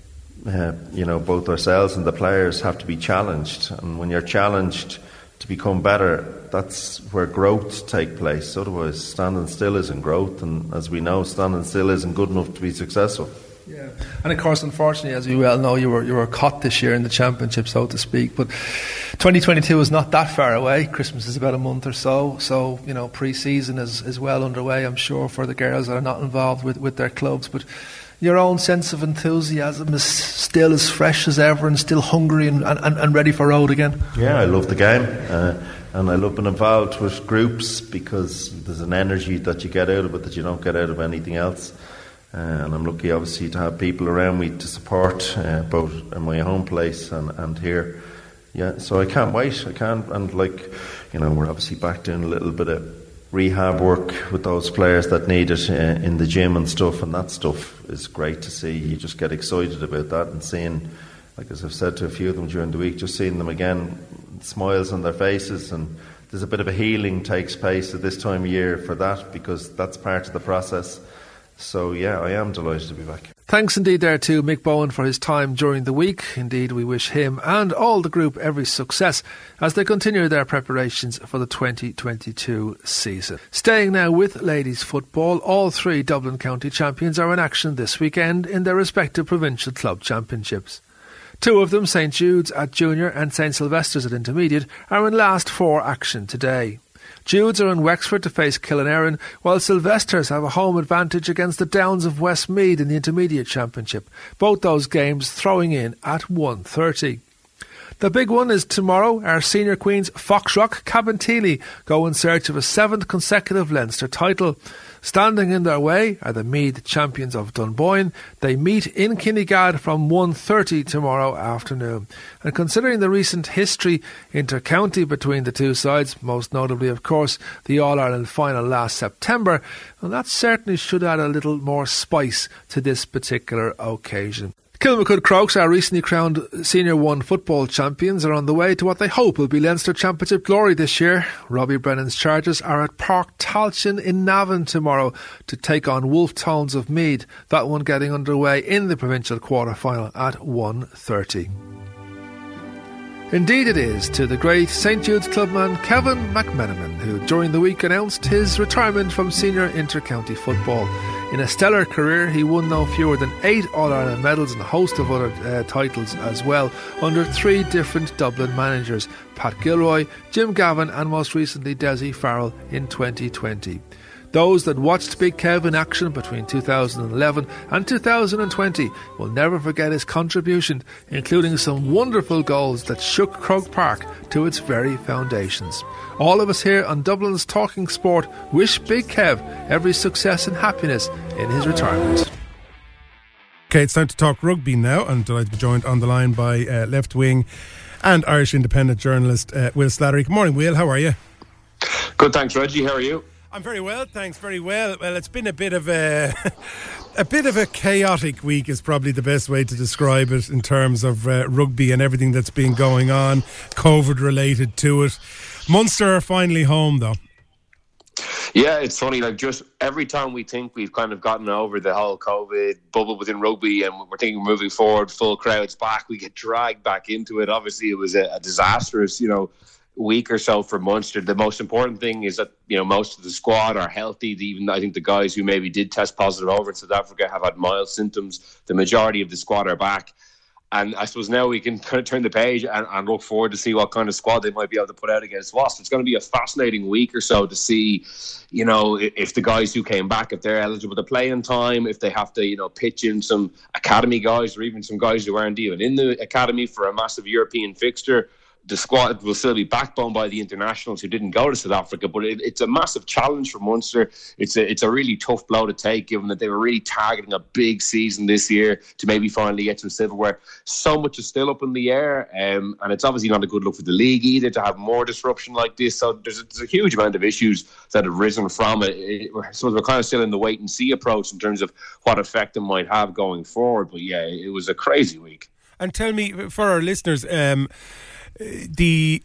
you know, both ourselves and the players have to be challenged, and when you're challenged to become better, that's where growth take place. Otherwise, standing still isn't growth, and as we know, standing still isn't good enough to be successful. Yeah, and of course, unfortunately, as we well know, you were caught this year in the championship, so to speak. But 2022 is not that far away. Christmas is about a month or so. So, you know, pre-season is well underway, I'm sure, for the girls that are not involved with their clubs. But your own sense of enthusiasm is still as fresh as ever, and still hungry and ready for road again. Yeah, I love the game, and I love being involved with groups, because there's an energy that you get out of it that you don't get out of anything else. And I'm lucky, obviously, to have people around me to support, both in my home place and here. Yeah, so I can't wait. And like, you know, we're obviously back doing a little bit of rehab work with those players that need it in the gym and stuff, and that stuff is great to see. You just get excited about that, and seeing, like, as I've said to a few of them during the week, just seeing them again, smiles on their faces, and there's a bit of a healing takes place at this time of year for that, because that's part of the process. So yeah, I am delighted to be back. Thanks indeed there to Mick Bowen for his time during the week. Indeed, we wish him and all the group every success as they continue their preparations for the 2022 season. Staying now with ladies football, all three Dublin County champions are in action this weekend in their respective provincial club championships. Two of them, St Jude's at junior and St Sylvester's at intermediate, are in last four action today. Judes are in Wexford to face Killenarin, while Sylvesters have a home advantage against the Downs of Westmeath in the Intermediate Championship. Both those games throwing in at 1:30. The big one is tomorrow. Our senior queens Foxrock Cabinteely go in search of a 7th consecutive Leinster title. Standing in their way are the Meath champions of Dunboyne. They meet in Kinnegad from 1:30 tomorrow afternoon. And considering the recent history inter-county between the two sides, most notably of course the All-Ireland final last September, well, that certainly should add a little more spice to this particular occasion. Kilmacud Crokes, our recently crowned Senior 1 football champions, are on the way to what they hope will be Leinster Championship glory this year. Robbie Brennan's Chargers are at Park Talchin in Navan tomorrow to take on Wolf Tones of Meath, that one getting underway in the provincial quarter-final at 1:30. Indeed it is to the great St Jude's clubman Kevin McMenamin, who during the week announced his retirement from senior inter-county football. In a stellar career, he won no fewer than 8 All-Ireland medals and a host of other titles as well, under 3 different Dublin managers, Pat Gilroy, Jim Gavin and most recently Desi Farrell in 2020. Those that watched Big Kev in action between 2011 and 2020 will never forget his contribution, including some wonderful goals that shook Croke Park to its very foundations. All of us here on Dublin's Talking Sport wish Big Kev every success and happiness in his retirement. Okay, it's time to talk rugby now. I'm delighted to be joined on the line by left wing and Irish independent journalist Will Slattery. Good morning, Will. How are you? Good, thanks, Reggie. How are you? I'm very well, thanks. Very well. Well, it's been a bit of a chaotic week is probably the best way to describe it in terms of rugby and everything that's been going on, COVID related to it. Munster are finally home, though. Yeah, it's funny. Like, just every time we think we've kind of gotten over the whole COVID bubble within rugby, and we're thinking we're moving forward, full crowds back, we get dragged back into it. Obviously, it was a disastrous, week or so for Munster. The most important thing is that most of the squad are healthy. Even I think the guys who maybe did test positive over in South Africa have had mild symptoms. The majority of the squad are back, and I suppose now we can kind of turn the page and look forward to see what kind of squad they might be able to put out against Wasps. It's going to be a fascinating week or so to see if the guys who came back, if they're eligible to play in time, if they have to pitch in some academy guys or even some guys who aren't even in the academy for a massive European fixture. The squad will still be backboned by the internationals who didn't go to South Africa, but it's a massive challenge for Munster. It's a really tough blow to take, given that they were really targeting a big season this year to maybe finally get some silverware. So much is still up in the air, and it's obviously not a good look for the league either to have more disruption like this. So there's a huge amount of issues that have risen from it. So we're kind of still in the wait and see approach in terms of what effect it might have going forward. But yeah, it was a crazy week. And tell me, for our listeners, the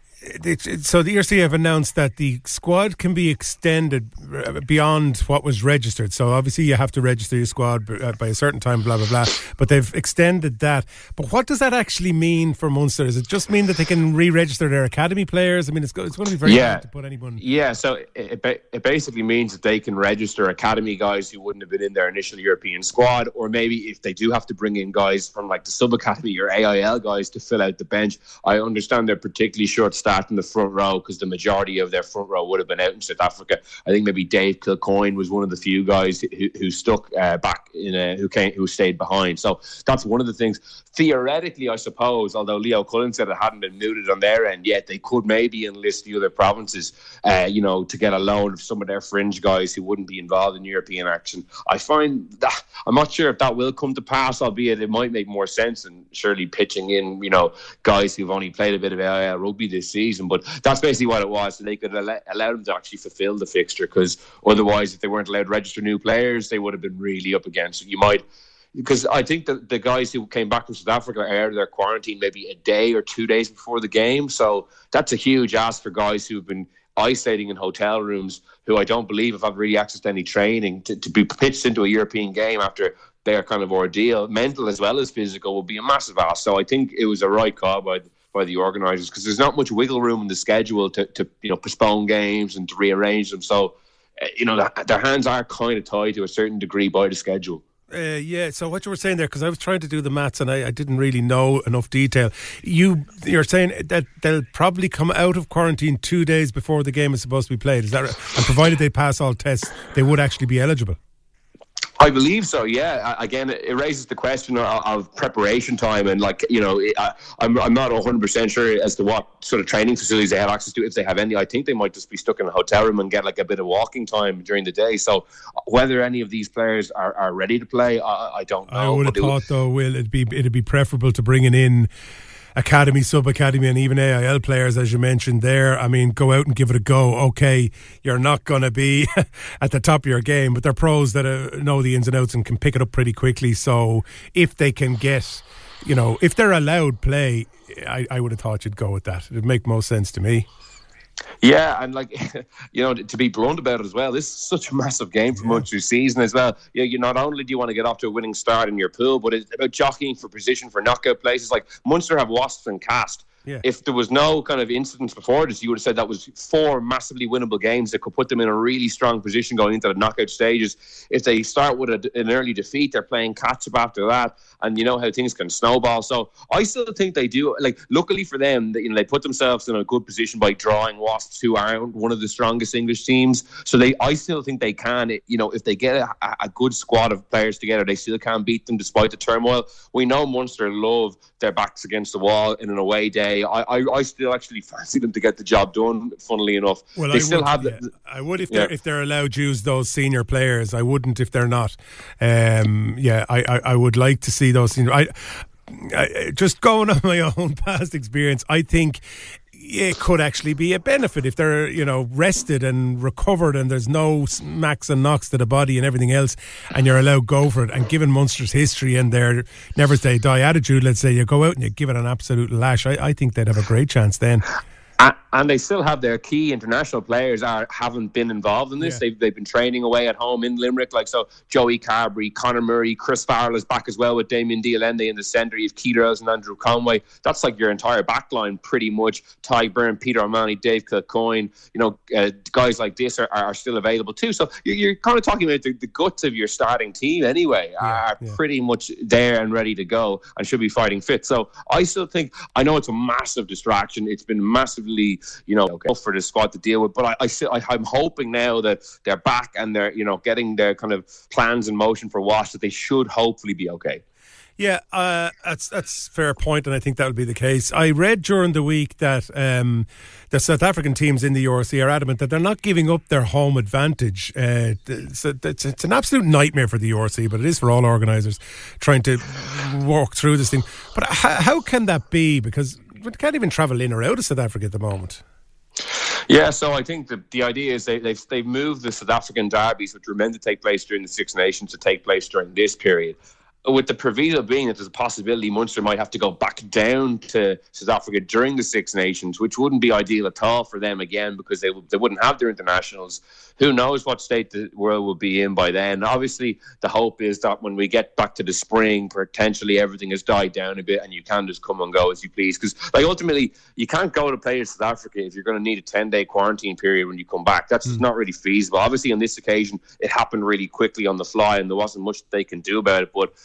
ERC have announced that the squad can be extended beyond what was registered. So obviously you have to register your squad by a certain time, blah, blah, blah. But they've extended that. But what does that actually mean for Munster? Does it just mean that they can re-register their academy players? I mean, it's going to be very hard to put anyone... Yeah, so it basically means that they can register academy guys who wouldn't have been in their initial European squad, or maybe if they do have to bring in guys from like the sub-academy or AIL guys to fill out the bench. I understand they're particularly short-staffed in the front row because the majority of their front row would have been out in South Africa. I think maybe Dave Kilcoyne was one of the few guys who stuck back who stayed behind. So that's one of the things. Theoretically, I suppose, although Leo Cullen said it hadn't been mooted on their end yet, they could maybe enlist the other provinces, to get a loan of some of their fringe guys who wouldn't be involved in European action. I find that I'm not sure if that will come to pass, albeit it might make more sense than surely pitching in, guys who've only played a bit of AIL rugby this season. But that's basically what it was. So they could allow them to actually fulfill the fixture, because otherwise, if they weren't allowed to register new players, they would have been really up against it. Because I think that the guys who came back from South Africa are out of their quarantine maybe a day or 2 days before the game. So that's a huge ask for guys who've been isolating in hotel rooms, who I don't believe have had really access to any training, to be pitched into a European game after their kind of ordeal, mental as well as physical, will be a massive ask. So I think it was a right call by the organisers, because there's not much wiggle room in the schedule to postpone games and to rearrange them. So, their hands are kind of tied to a certain degree by the schedule. Yeah, so what you were saying there, because I was trying to do the maths and I didn't really know enough detail. You're saying that they'll probably come out of quarantine 2 days before the game is supposed to be played. Is that right? And provided they pass all tests, they would actually be eligible. I believe so, yeah. Again, it raises the question of preparation time, and I'm not 100% sure as to what sort of training facilities they have access to, if they have any. I think they might just be stuck in a hotel room and get like a bit of walking time during the day. So whether any of these players are ready to play, I don't know. I would have thought, though, Will, it'd be preferable to bringing in academy, sub-academy and even AIL players, as you mentioned there. I mean, go out and give it a go. Okay, you're not going to be at the top of your game, but they're pros that know the ins and outs and can pick it up pretty quickly. So if they can get, if they're allowed play, I would have thought you'd go with that. It'd make most sense to me. Yeah, and to be blunt about it as well, this is such a massive game for Munster's season as well. Yeah, you not only do you want to get off to a winning start in your pool, but it's about jockeying for position for knockout places. Like Munster have Wasps and Cast. Yeah. If there was no kind of incidents before this, you would have said that was 4 massively winnable games that could put them in a really strong position going into the knockout stages. If they start with an early defeat, they're playing catch-up after that, and you know how things can snowball. So I still think they do. Luckily for them, they put themselves in a good position by drawing Wasps, who aren't one of the strongest English teams. So I still think they can. If they get a good squad of players together, they still can beat them despite the turmoil. We know Munster love their backs against the wall in an away day. I still actually fancy them to get the job done, funnily enough. Well, I would if they're allowed to use those senior players. I wouldn't if they're not. I would like to see those senior. I just going on my own past experience, I think it could actually be a benefit if they're, rested and recovered and there's no smacks and knocks to the body and everything else, and you're allowed to go for it. And given Munster's history and their never say die attitude, let's say you go out and you give it an absolute lash, I think they'd have a great chance then. And they still have their key international players haven't been involved in this. Yeah. They've been training away at home in Limerick, so Joey Carberry, Conor Murray, Chris Farrell is back as well with Damien Dialende in the centre. You have Keith Earls and Andrew Conway. That's like your entire back line pretty much. Ty Byrne, Peter O'Mahony, Dave Kilcoyne. Guys like this are still available too. So you're kind of talking about the guts of your starting team anyway are pretty much there and ready to go and should be fighting fit. So I still think, I know it's a massive distraction. It's been massively for the squad to deal with, but I'm hoping now that they're back and they're getting their kind of plans in motion for Wash, that they should hopefully be okay. Yeah, that's a fair point, and I think that will be the case. I read during the week that the South African teams in the URC are adamant that they're not giving up their home advantage. It's an absolute nightmare for the URC, but it is for all organisers trying to walk through this thing. But how can that be? Because we can't even travel in or out of South Africa at the moment. Yeah, so I think the idea is they've moved the South African derbies, which were meant to take place during the Six Nations, to take place during this period, with the proviso being that there's a possibility Munster might have to go back down to South Africa during the Six Nations, which wouldn't be ideal at all for them again, because they wouldn't have their internationals. Who knows what state the world will be in by then. Obviously, the hope is that when we get back to the spring, potentially everything has died down a bit and you can just come and go as you please. Because ultimately, you can't go to play in South Africa if you're going to need a 10-day quarantine period when you come back. That's just not really feasible. Obviously, on this occasion, it happened really quickly on the fly and there wasn't much they can do about it. But,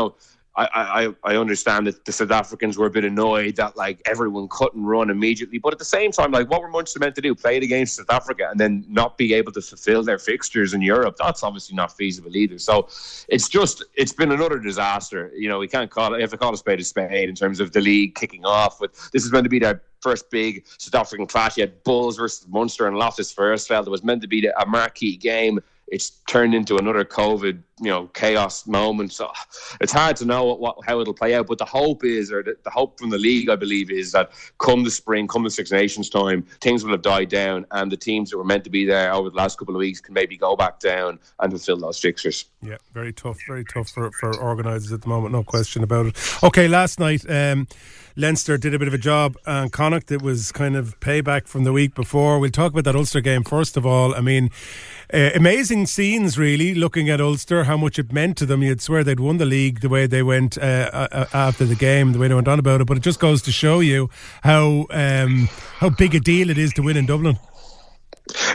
I understand that the South Africans were a bit annoyed that everyone couldn't run immediately, but at the same time, what were Munster meant to do? Play it against South Africa and then not be able to fulfil their fixtures in Europe? That's obviously not feasible either. So it's been another disaster. We can't call it. You have to call a spade in terms of the league kicking off. But this is meant to be their first big South African clash. You had Bulls versus Munster and Loftus Versfeld. It was meant to be a marquee game. It's turned into another COVID, chaos moment. So it's hard to know how it'll play out. But the hope from the league, I believe, is that come the spring, come the Six Nations time, things will have died down, and the teams that were meant to be there over the last couple of weeks can maybe go back down and fulfill those fixtures. Yeah, very tough for organisers at the moment, no question about it. Okay, last night, Leinster did a bit of a job on Connacht. It was kind of payback from the week before. We'll talk about that Ulster game first of all. I mean, amazing scenes really, looking at Ulster, how much it meant to them. You'd swear they'd won the league the way they went after the game, the way they went on about it. But it just goes to show you how big a deal it is to win in Dublin.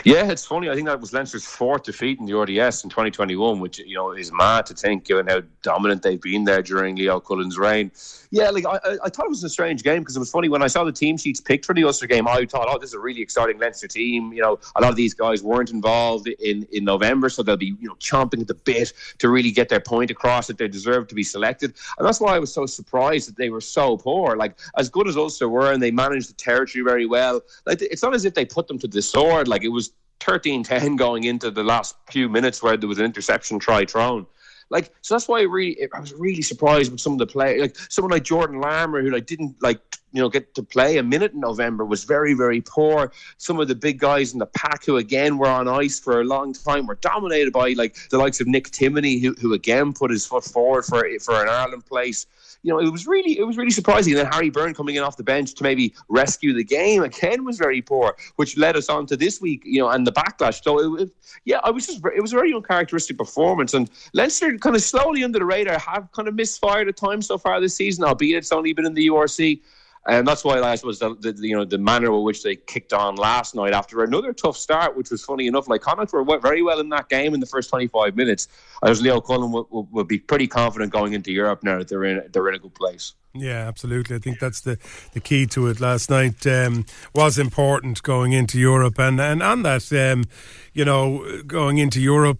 Yeah, it's funny. I think that was Leinster's 4th defeat in the RDS in 2021, which is mad to think, given how dominant they've been there during Leo Cullen's reign. Yeah, I thought it was a strange game because it was funny when I saw the team sheets picked for the Ulster game. I thought, this is a really exciting Leinster team. A lot of these guys weren't involved in November, so they'll be chomping at the bit to really get their point across that they deserve to be selected. And that's why I was so surprised that they were so poor. As good as Ulster were, and they managed the territory very well. It's not as if they put them to the sword. It was 13-10 going into the last few minutes where there was an interception try thrown. So that's why I was really surprised with some of the play. Someone like Jordan Larmour, who didn't get to play a minute in November, was very, very poor. Some of the big guys in the pack who again were on ice for a long time were dominated by the likes of Nick Timoney, who again put his foot forward for an Ireland place. It was really surprising. And then Harry Byrne coming in off the bench to maybe rescue the game again was very poor, which led us on to this week, and the backlash. So it was a very uncharacteristic performance. And Leinster kind of slowly under the radar have kind of misfired at times so far this season, albeit it's only been in the URC. And that's why I suppose the manner with which they kicked on last night after another tough start, which was funny enough. Connacht were very well in that game in the first 25 minutes. I was Leo Cullen will be pretty confident going into Europe now that they're in a good place. Yeah, absolutely. I think that's the key to it. Last night was important going into Europe, and on that, going into Europe.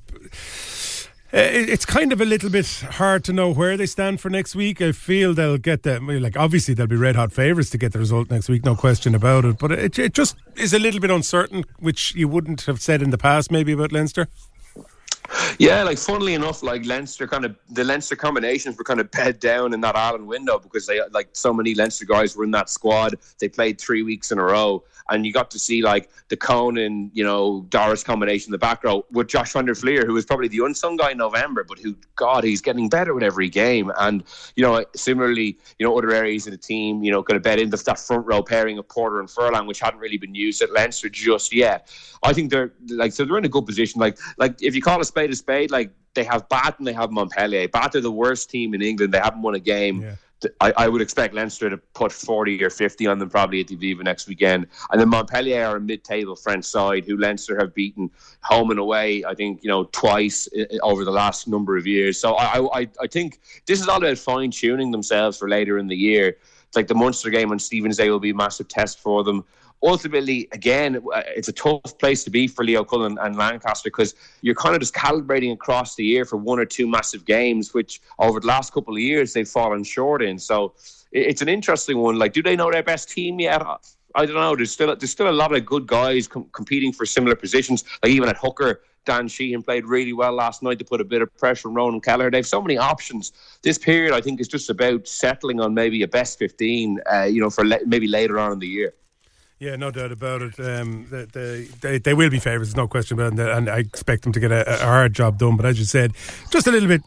It's kind of a little bit hard to know where they stand for next week. I feel they'll get them. Obviously, they'll be red hot favourites to get the result next week, no question about it. But it just is a little bit uncertain, which you wouldn't have said in the past, maybe about Leinster. Yeah, funnily enough, Leinster the Leinster combinations were kind of bed down in that Ireland window because they so many Leinster guys were in that squad. They played 3 weeks in a row, and you got to see the Conan, Doris combination in the back row with Josh van der Fleer, who was probably the unsung guy in November, but he's getting better with every game. And similarly, other areas of the team, could have bet into that front row pairing of Porter and Furlong, which hadn't really been used at Leinster just yet. I think they're in a good position. If you call a spade, they have Bath and they have Montpellier. Bath are the worst team in England. They haven't won a game. Yeah. I would expect Leinster to put 40 or 50 on them probably at the Aviva next weekend. And then Montpellier are a mid-table French side who Leinster have beaten home and away, I think, twice over the last number of years. So I think this is all about fine-tuning themselves for later in the year. It's the Munster game on Stephen's Day will be a massive test for them. Ultimately, again, it's a tough place to be for Leo Cullen and Lancaster because you're kind of just calibrating across the year for one or two massive games, which over the last couple of years they've fallen short in. So it's an interesting one. Do they know their best team yet? I don't know. There's still a lot of good guys competing for similar positions. Even at hooker, Dan Sheehan played really well last night to put a bit of pressure on Ronan Kelleher. They have so many options. This period, I think, is just about settling on maybe a best 15, for maybe later on in the year. Yeah, no doubt about it. They will be favourites, no question about it, and I expect them to get a hard job done. But as you said, just a little bit,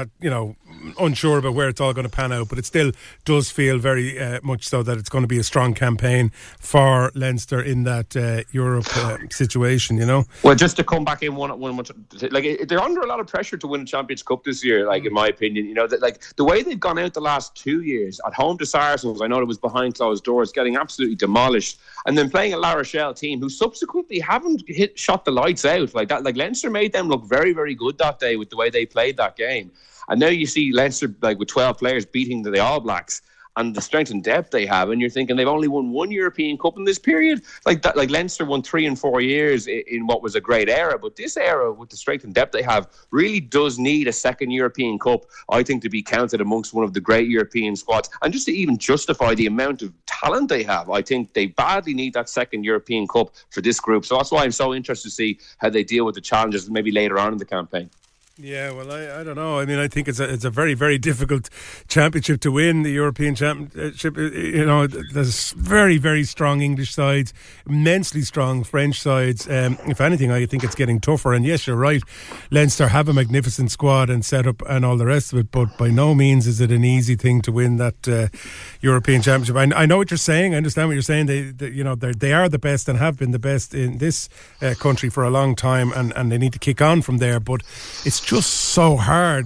unsure about where it's all going to pan out, but it still does feel very much so that it's going to be a strong campaign for Leinster in that Europe situation, Well, just to come back in one they're under a lot of pressure to win a Champions Cup this year, in my opinion. The way they've gone out the last 2 years at home to Saracens, I know it was behind closed doors, getting absolutely demolished, and then playing a La Rochelle team who subsequently haven't shot the lights out like that. Leinster made them look very, very good that day with the way they played that game. And now you see Leinster with 12 players beating the All Blacks and the strength and depth they have, and you're thinking they've only won one European Cup in this period. Leinster won 3 and 4 years in what was a great era, but this era with the strength and depth they have really does need a second European Cup, I think, to be counted amongst one of the great European squads, and just to even justify the amount of talent they have. I think they badly need that second European Cup for this group, so that's why I'm so interested to see how they deal with the challenges maybe later on in the campaign. Yeah, well, I don't know. I mean, I think it's a very, very difficult championship to win, the European Championship. There's very, very strong English sides, immensely strong French sides. If anything, I think it's getting tougher. And yes, you're right, Leinster have a magnificent squad and setup and all the rest of it, but by no means is it an easy thing to win that European Championship. I know what you're saying. I understand what you're saying. They are the best and have been the best in this country for a long time, and they need to kick on from there. But it's just so hard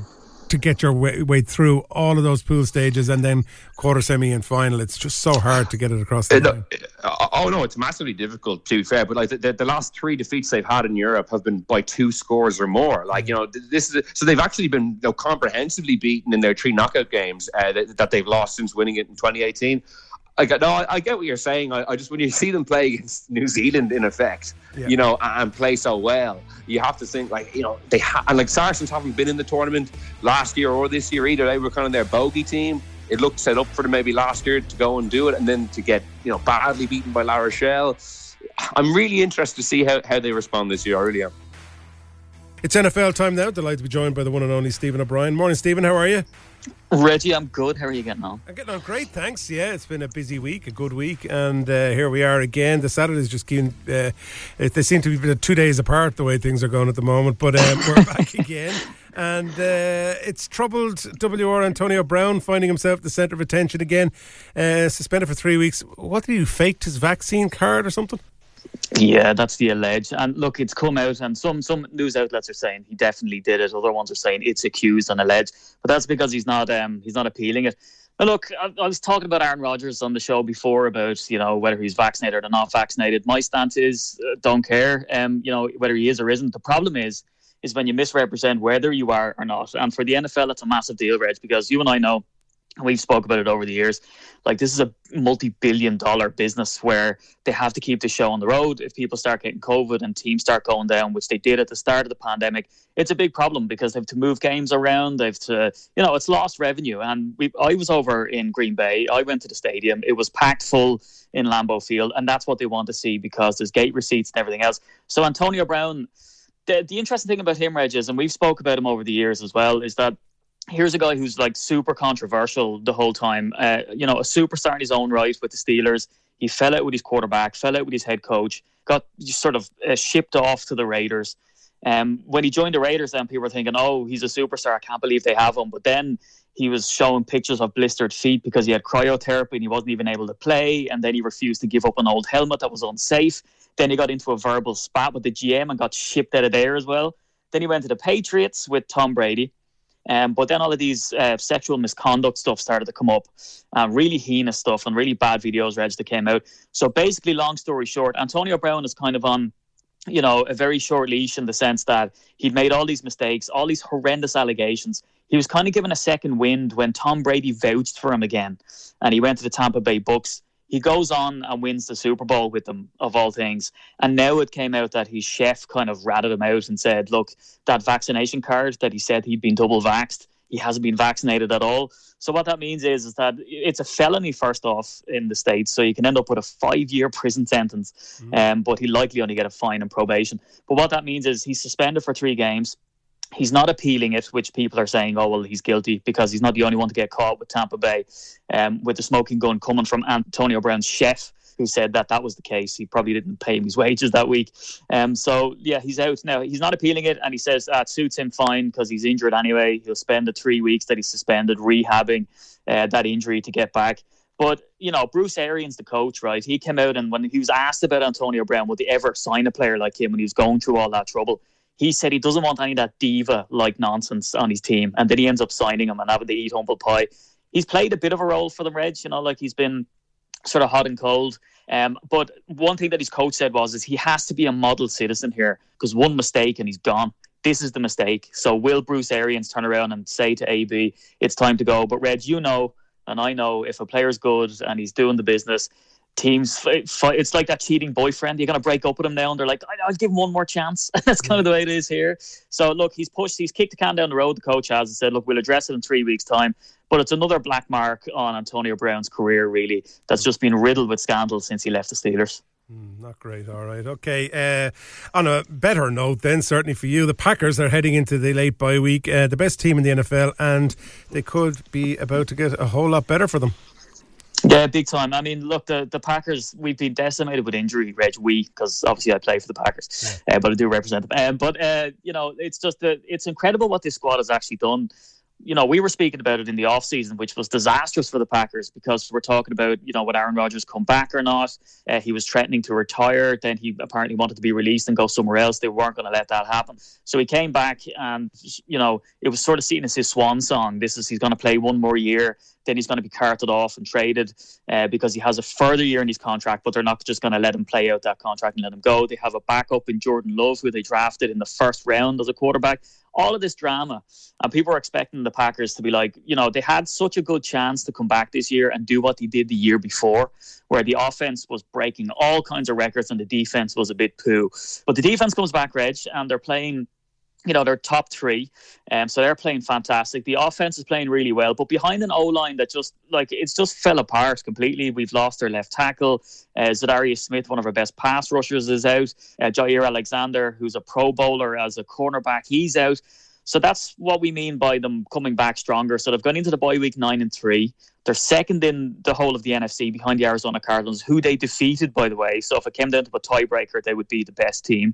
to get your way through all of those pool stages and then quarter, semi and final. It's just so hard to get it across the line. Oh no, it's massively difficult, to be fair. But like the last 3 defeats they've had in Europe have been by 2 scores or more. Like, you know, this is so they've actually been comprehensively beaten in their 3 knockout games that they've lost since winning it in 2018. I get what you're saying. I just, when you see them play against New Zealand, in effect, you know, and play so well, you have to think, like, you know, and like Saracens haven't been in the tournament last year or this year either. They were kind of their bogey team. It looked set up for them maybe last year to go and do it, and then to get, you know, badly beaten by La Rochelle. I'm really interested to see how they respond this year. I really am. It's NFL time now. Delighted to be joined by the one and only Stephen O'Brien. Morning, Stephen. How are you? Reggie, I'm good. How are you getting on? I'm getting on great, thanks. Yeah, it's been a busy week, a good week, and here we are again. The Saturdays just came, they seem to be 2 days apart the way things are going at the moment, but we're back again. And it's troubled WR Antonio Brown, finding himself the centre of attention again, suspended for 3 weeks. What did he do, faked his vaccine card or something? Yeah, that's the alleged. And look, it's come out, and some news outlets are saying he definitely did it. Other ones are saying it's accused and alleged. But that's because he's not appealing it. Now, look, I was talking about Aaron Rodgers on the show before about, you know, whether he's vaccinated or not vaccinated. My stance is don't care, you know, whether he is or isn't. The problem is when you misrepresent whether you are or not. And for the NFL, it's a massive deal, Reg, because you and I know, we've spoke about it over the years, like, this is a multi-billion-dollar business where they have to keep the show on the road. If people start getting COVID and teams start going down, which they did at the start of the pandemic, it's a big problem because they have to move games around. They've to, you know, it's lost revenue. And I was over in Green Bay. I went to the stadium. It was packed full in Lambeau Field, and that's what they want to see because there's gate receipts and everything else. So Antonio Brown, the interesting thing about him, Reg, is, and we've spoke about him over the years as well, is that here's a guy who's like super controversial the whole time. You know, a superstar in his own right with the Steelers. He fell out with his quarterback, fell out with his head coach, got sort of shipped off to the Raiders. When he joined the Raiders, then people were thinking, oh, he's a superstar. I can't believe they have him. But then he was showing pictures of blistered feet because he had cryotherapy and he wasn't even able to play. And then he refused to give up an old helmet that was unsafe. Then he got into a verbal spat with the GM and got shipped out of there as well. Then he went to the Patriots with Tom Brady. But then all of these sexual misconduct stuff started to come up, really heinous stuff and really bad videos, Reg, that came out. So basically, long story short, Antonio Brown is kind of on, you know, a very short leash in the sense that he'd made all these mistakes, all these horrendous allegations. He was kind of given a second wind when Tom Brady vouched for him again, and he went to the Tampa Bay Bucs. He goes on and wins the Super Bowl with them, of all things. And now it came out that his chef kind of ratted him out and said, look, that vaccination card that he said he'd been double vaxxed, he hasn't been vaccinated at all. So what that means is that it's a felony, first off, in the States. So you can end up with a 5-year prison sentence, but he'll likely only get a fine and probation. But what that means is he's suspended for 3 games. He's not appealing it, which people are saying, oh, well, he's guilty because he's not the only one to get caught with Tampa Bay, with the smoking gun coming from Antonio Brown's chef, who said that was the case. He probably didn't pay him his wages that week. So, yeah, he's out now. He's not appealing it, and he says it suits him fine because he's injured anyway. He'll spend the 3 weeks that he's suspended rehabbing that injury to get back. But, you know, Bruce Arians, the coach, right, he came out and when he was asked about Antonio Brown, would they ever sign a player like him when he was going through all that trouble, he said he doesn't want any of that diva-like nonsense on his team. And then he ends up signing him and having to eat humble pie. He's played a bit of a role for the Reds, you know, like he's been sort of hot and cold. But one thing that his coach said is he has to be a model citizen here because one mistake and he's gone. This is the mistake. So will Bruce Arians turn around and say to AB, it's time to go? But Reg, you know, and I know, if a player's good and he's doing the business, teams fight. It's like that cheating boyfriend. You're going to break up with him now and they're like, I'll give him one more chance. That's kind of the way it is here. So look, he's kicked the can down the road, the coach has, and said, look, we'll address it in 3 weeks time. But it's another black mark on Antonio Brown's career, really, that's just been riddled with scandals since he left the Steelers. Not great. All right. Okay. On a better note then, certainly for you, the Packers are heading into the late bye week, the best team in the NFL, and they could be about to get a whole lot better for them. Yeah, big time. I mean, look, the Packers, we've been decimated with injury, Reg, because obviously I play for the Packers, but I do represent them. You know, it's just it's incredible what this squad has actually done. we were speaking about it in the off-season, which was disastrous for the Packers, because we're talking about, would Aaron Rodgers come back or not? He was threatening to retire. Then he apparently wanted to be released and go somewhere else. They weren't going to let that happen. So he came back and, it was sort of seen as his swan song. He's going to play one more year. Then he's going to be carted off and traded because he has a further year in his contract, but they're not just going to let him play out that contract and let him go. They have a backup in Jordan Love, who they drafted in the first round as a quarterback. All of this drama, and people are expecting the Packers to be like, they had such a good chance to come back this year and do what they did the year before, where the offense was breaking all kinds of records and the defense was a bit poo. But the defense comes back, Reg, and they're playing, they're top three. So they're playing fantastic. The offense is playing really well, but behind an O-line that it's just fell apart completely. We've lost our left tackle. Zadarius Smith, one of our best pass rushers, is out. Jair Alexander, who's a Pro Bowler as a cornerback, he's out. So that's what we mean by them coming back stronger. So they've gone into the bye week 9-3. They're second in the whole of the NFC behind the Arizona Cardinals, who they defeated, by the way. So if it came down to a tiebreaker, they would be the best team.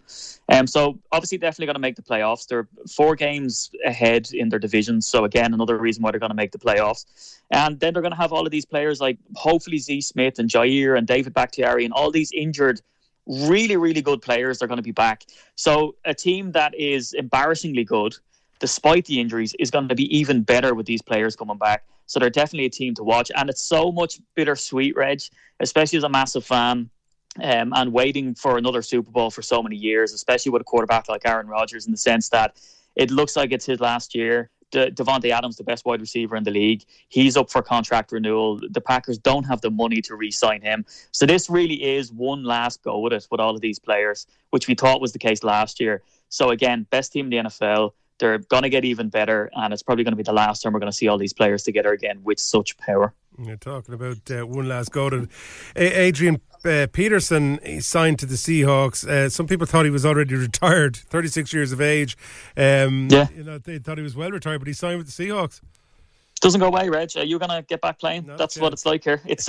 So obviously definitely going to make the playoffs. They're 4 games ahead in their division. So again, another reason why they're going to make the playoffs. And then they're going to have all of these players like hopefully Z Smith and Jair and David Bakhtiari and all these injured, really, really good players are going to be back. So a team that is embarrassingly good, despite the injuries, is going to be even better with these players coming back. So they're definitely a team to watch. And it's so much bittersweet, Reg, especially as a massive fan and waiting for another Super Bowl for so many years, especially with a quarterback like Aaron Rodgers, in the sense that it looks like it's his last year. Devontae Adams, the best wide receiver in the league, he's up for contract renewal. The Packers don't have the money to re-sign him. So this really is one last go at it with all of these players, which we thought was the case last year. So again, best team in the NFL. They're going to get even better, and it's probably going to be the last time we're going to see all these players together again with such power. You're talking about one last go. Adrian Peterson, he signed to the Seahawks. Some people thought he was already retired, 36 years of age. They thought he was well retired, but he signed with the Seahawks. Doesn't go away, Reg. Are you going to get back playing? That's what it's like here. It's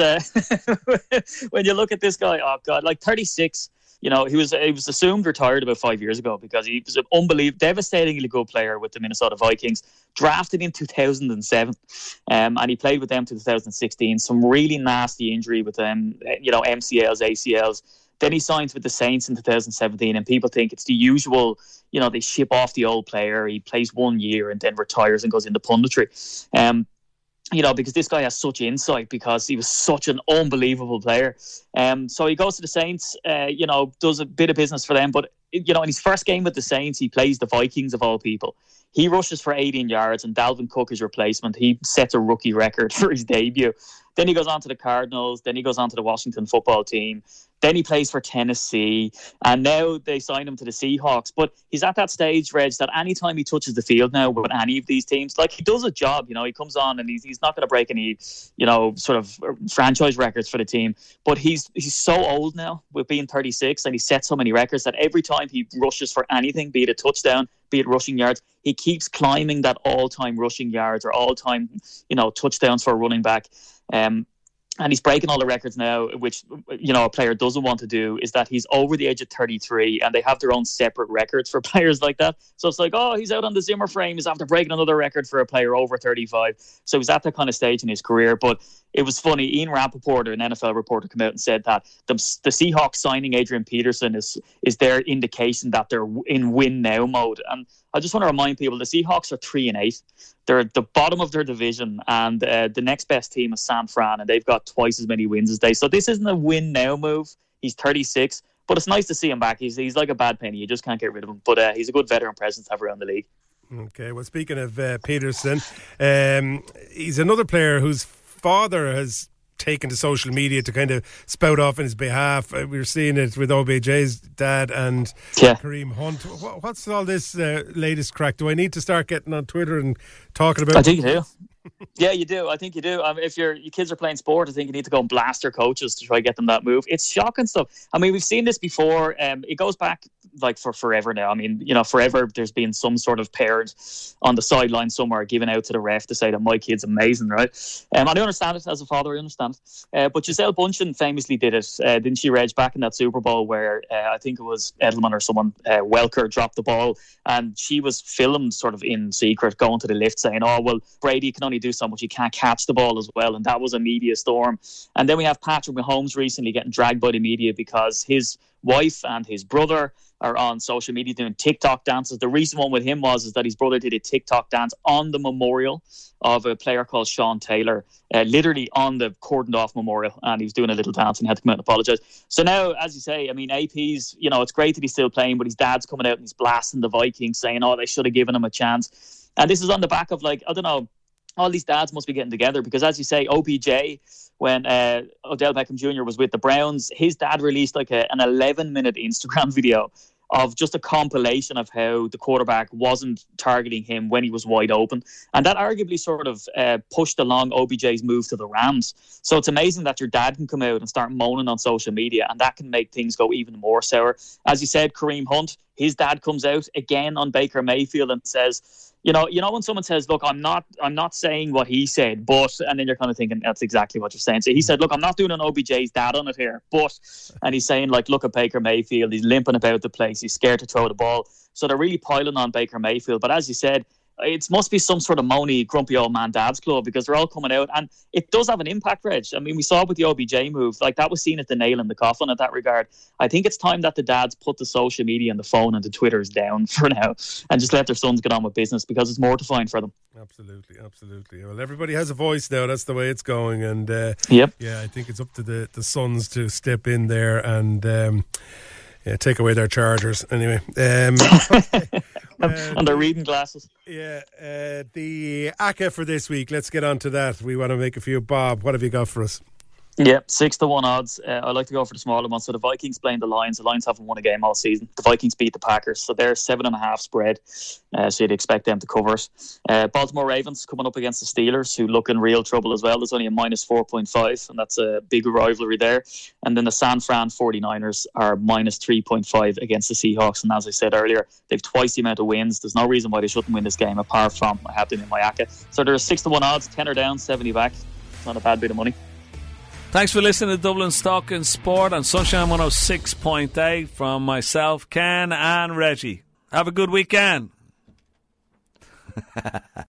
when you look at this guy, oh God, like 36. He was assumed retired about 5 years ago because he was an unbelievable, devastatingly good player with the Minnesota Vikings. Drafted in 2007, and he played with them to 2016. Some really nasty injury with them, MCLs, ACLs. Then he signs with the Saints in 2017, and people think it's the usual, they ship off the old player. He plays 1 year and then retires and goes into punditry. Because this guy has such insight because he was such an unbelievable player. So he goes to the Saints, does a bit of business for them. But, in his first game with the Saints, he plays the Vikings of all people. He rushes for 18 yards and Dalvin Cook is replacement. He sets a rookie record for his debut. Then he goes on to the Cardinals. Then he goes on to the Washington football team. Then he plays for Tennessee. And now they sign him to the Seahawks. But he's at that stage, Reg, that anytime he touches the field now with any of these teams, like he does a job, he comes on and he's not going to break any, sort of franchise records for the team. But he's so old now with being 36 and he sets so many records that every time he rushes for anything, be it a touchdown, be it rushing yards, he keeps climbing that all-time rushing yards or all-time, touchdowns for a running back. And he's breaking all the records now, which, a player doesn't want to do, is that he's over the age of 33 and they have their own separate records for players like that. So it's like, he's out on the Zimmer frame. He's after breaking another record for a player over 35. So he's at that kind of stage in his career. But it was funny. Ian Rappaport, an NFL reporter, came out and said that the Seahawks signing Adrian Peterson is their indication that they're in win now mode. And I just want to remind people, the Seahawks are 3-8. They're at the bottom of their division, and the next best team is San Fran, and they've got twice as many wins as they. So this isn't a win now move. He's 36, but it's nice to see him back. He's like a bad penny. You just can't get rid of him. But he's a good veteran presence to have around the league. Okay, well, speaking of Peterson, he's another player whose father has taken to social media to kind of spout off on his behalf. We were seeing it with OBJ's dad and Kareem Hunt. What's all this latest crack? Do I need to start getting on Twitter and talking about I think you do. Yeah, you do. I think you do. If your kids are playing sport, I think you need to go and blast their coaches to try to get them that move. It's shocking stuff. I mean, we've seen this before. It goes back like for forever now. I mean, forever there's been some sort of parent on the sideline somewhere giving out to the ref to say that my kid's amazing, right? I don't understand it as a father. I understand it. But Gisele Bündchen famously did it, didn't she, Reg, back in that Super Bowl where I think it was Edelman or someone, Welker dropped the ball, and she was filmed sort of in secret going to the lift saying, oh, well, Brady can only do so much. He can't catch the ball as well. And that was a media storm. And then we have Patrick Mahomes recently getting dragged by the media because his wife and his brother are on social media doing TikTok dances. The recent one with him is that his brother did a TikTok dance on the memorial of a player called Sean Taylor, literally on the cordoned off memorial, and he was doing a little dance and he had to come out and apologise. So now, as you say, I mean, AP's, it's great that he's still playing, but his dad's coming out and he's blasting the Vikings saying, oh, they should have given him a chance. And this is on the back of, like, I don't know, all these dads must be getting together because, as you say, OBJ, when Odell Beckham Jr. was with the Browns, his dad released like an 11-minute Instagram video of just a compilation of how the quarterback wasn't targeting him when he was wide open. And that arguably sort of pushed along OBJ's move to the Rams. So it's amazing that your dad can come out and start moaning on social media, and that can make things go even more sour. As you said, Kareem Hunt, his dad comes out again on Baker Mayfield and says, you know when someone says, look, I'm not saying what he said, but, and then you're kind of thinking that's exactly what you're saying. So he said, look, I'm not doing an OBJ's dad on it here, but, and he's saying, like, look at Baker Mayfield, he's limping about the place, he's scared to throw the ball. So they're really piling on Baker Mayfield. But as you said, it must be some sort of moany, grumpy old man dad's club because they're all coming out, and it does have an impact, Reg. I mean, we saw it with the OBJ move, like that was seen as the nail in the coffin at that regard. I think it's time that the dads put the social media and the phone and the Twitters down for now and just let their sons get on with business because it's mortifying for them. Absolutely. Well, everybody has a voice now. That's the way it's going, and yep. Yeah, I think it's up to the sons to step in there and take away their chargers. Anyway. And their reading glasses. Yeah, the ACCA for this week. Let's get on to that. We want to make a few. Bob, what have you got for us? Yeah, 6-1 odds. I like to go for the smaller ones. So the Vikings playing the Lions. The Lions haven't won a game all season. The Vikings beat the Packers, so they're 7.5 spread. So you'd expect them to cover it. Baltimore Ravens coming up against the Steelers, who look in real trouble as well. There's only a -4.5, and that's a big rivalry there. And then the San Fran 49ers are -3.5 against the Seahawks. And as I said earlier, they've twice the amount of wins. There's no reason why they shouldn't win this game, apart from I have them in my ACCA. So there's 6-1 odds, 10 down, 70 back. It's not a bad bit of money. Thanks for listening to Dublin Stock and Sport on Sunshine 106.8 from myself, Ken and Reggie. Have a good weekend.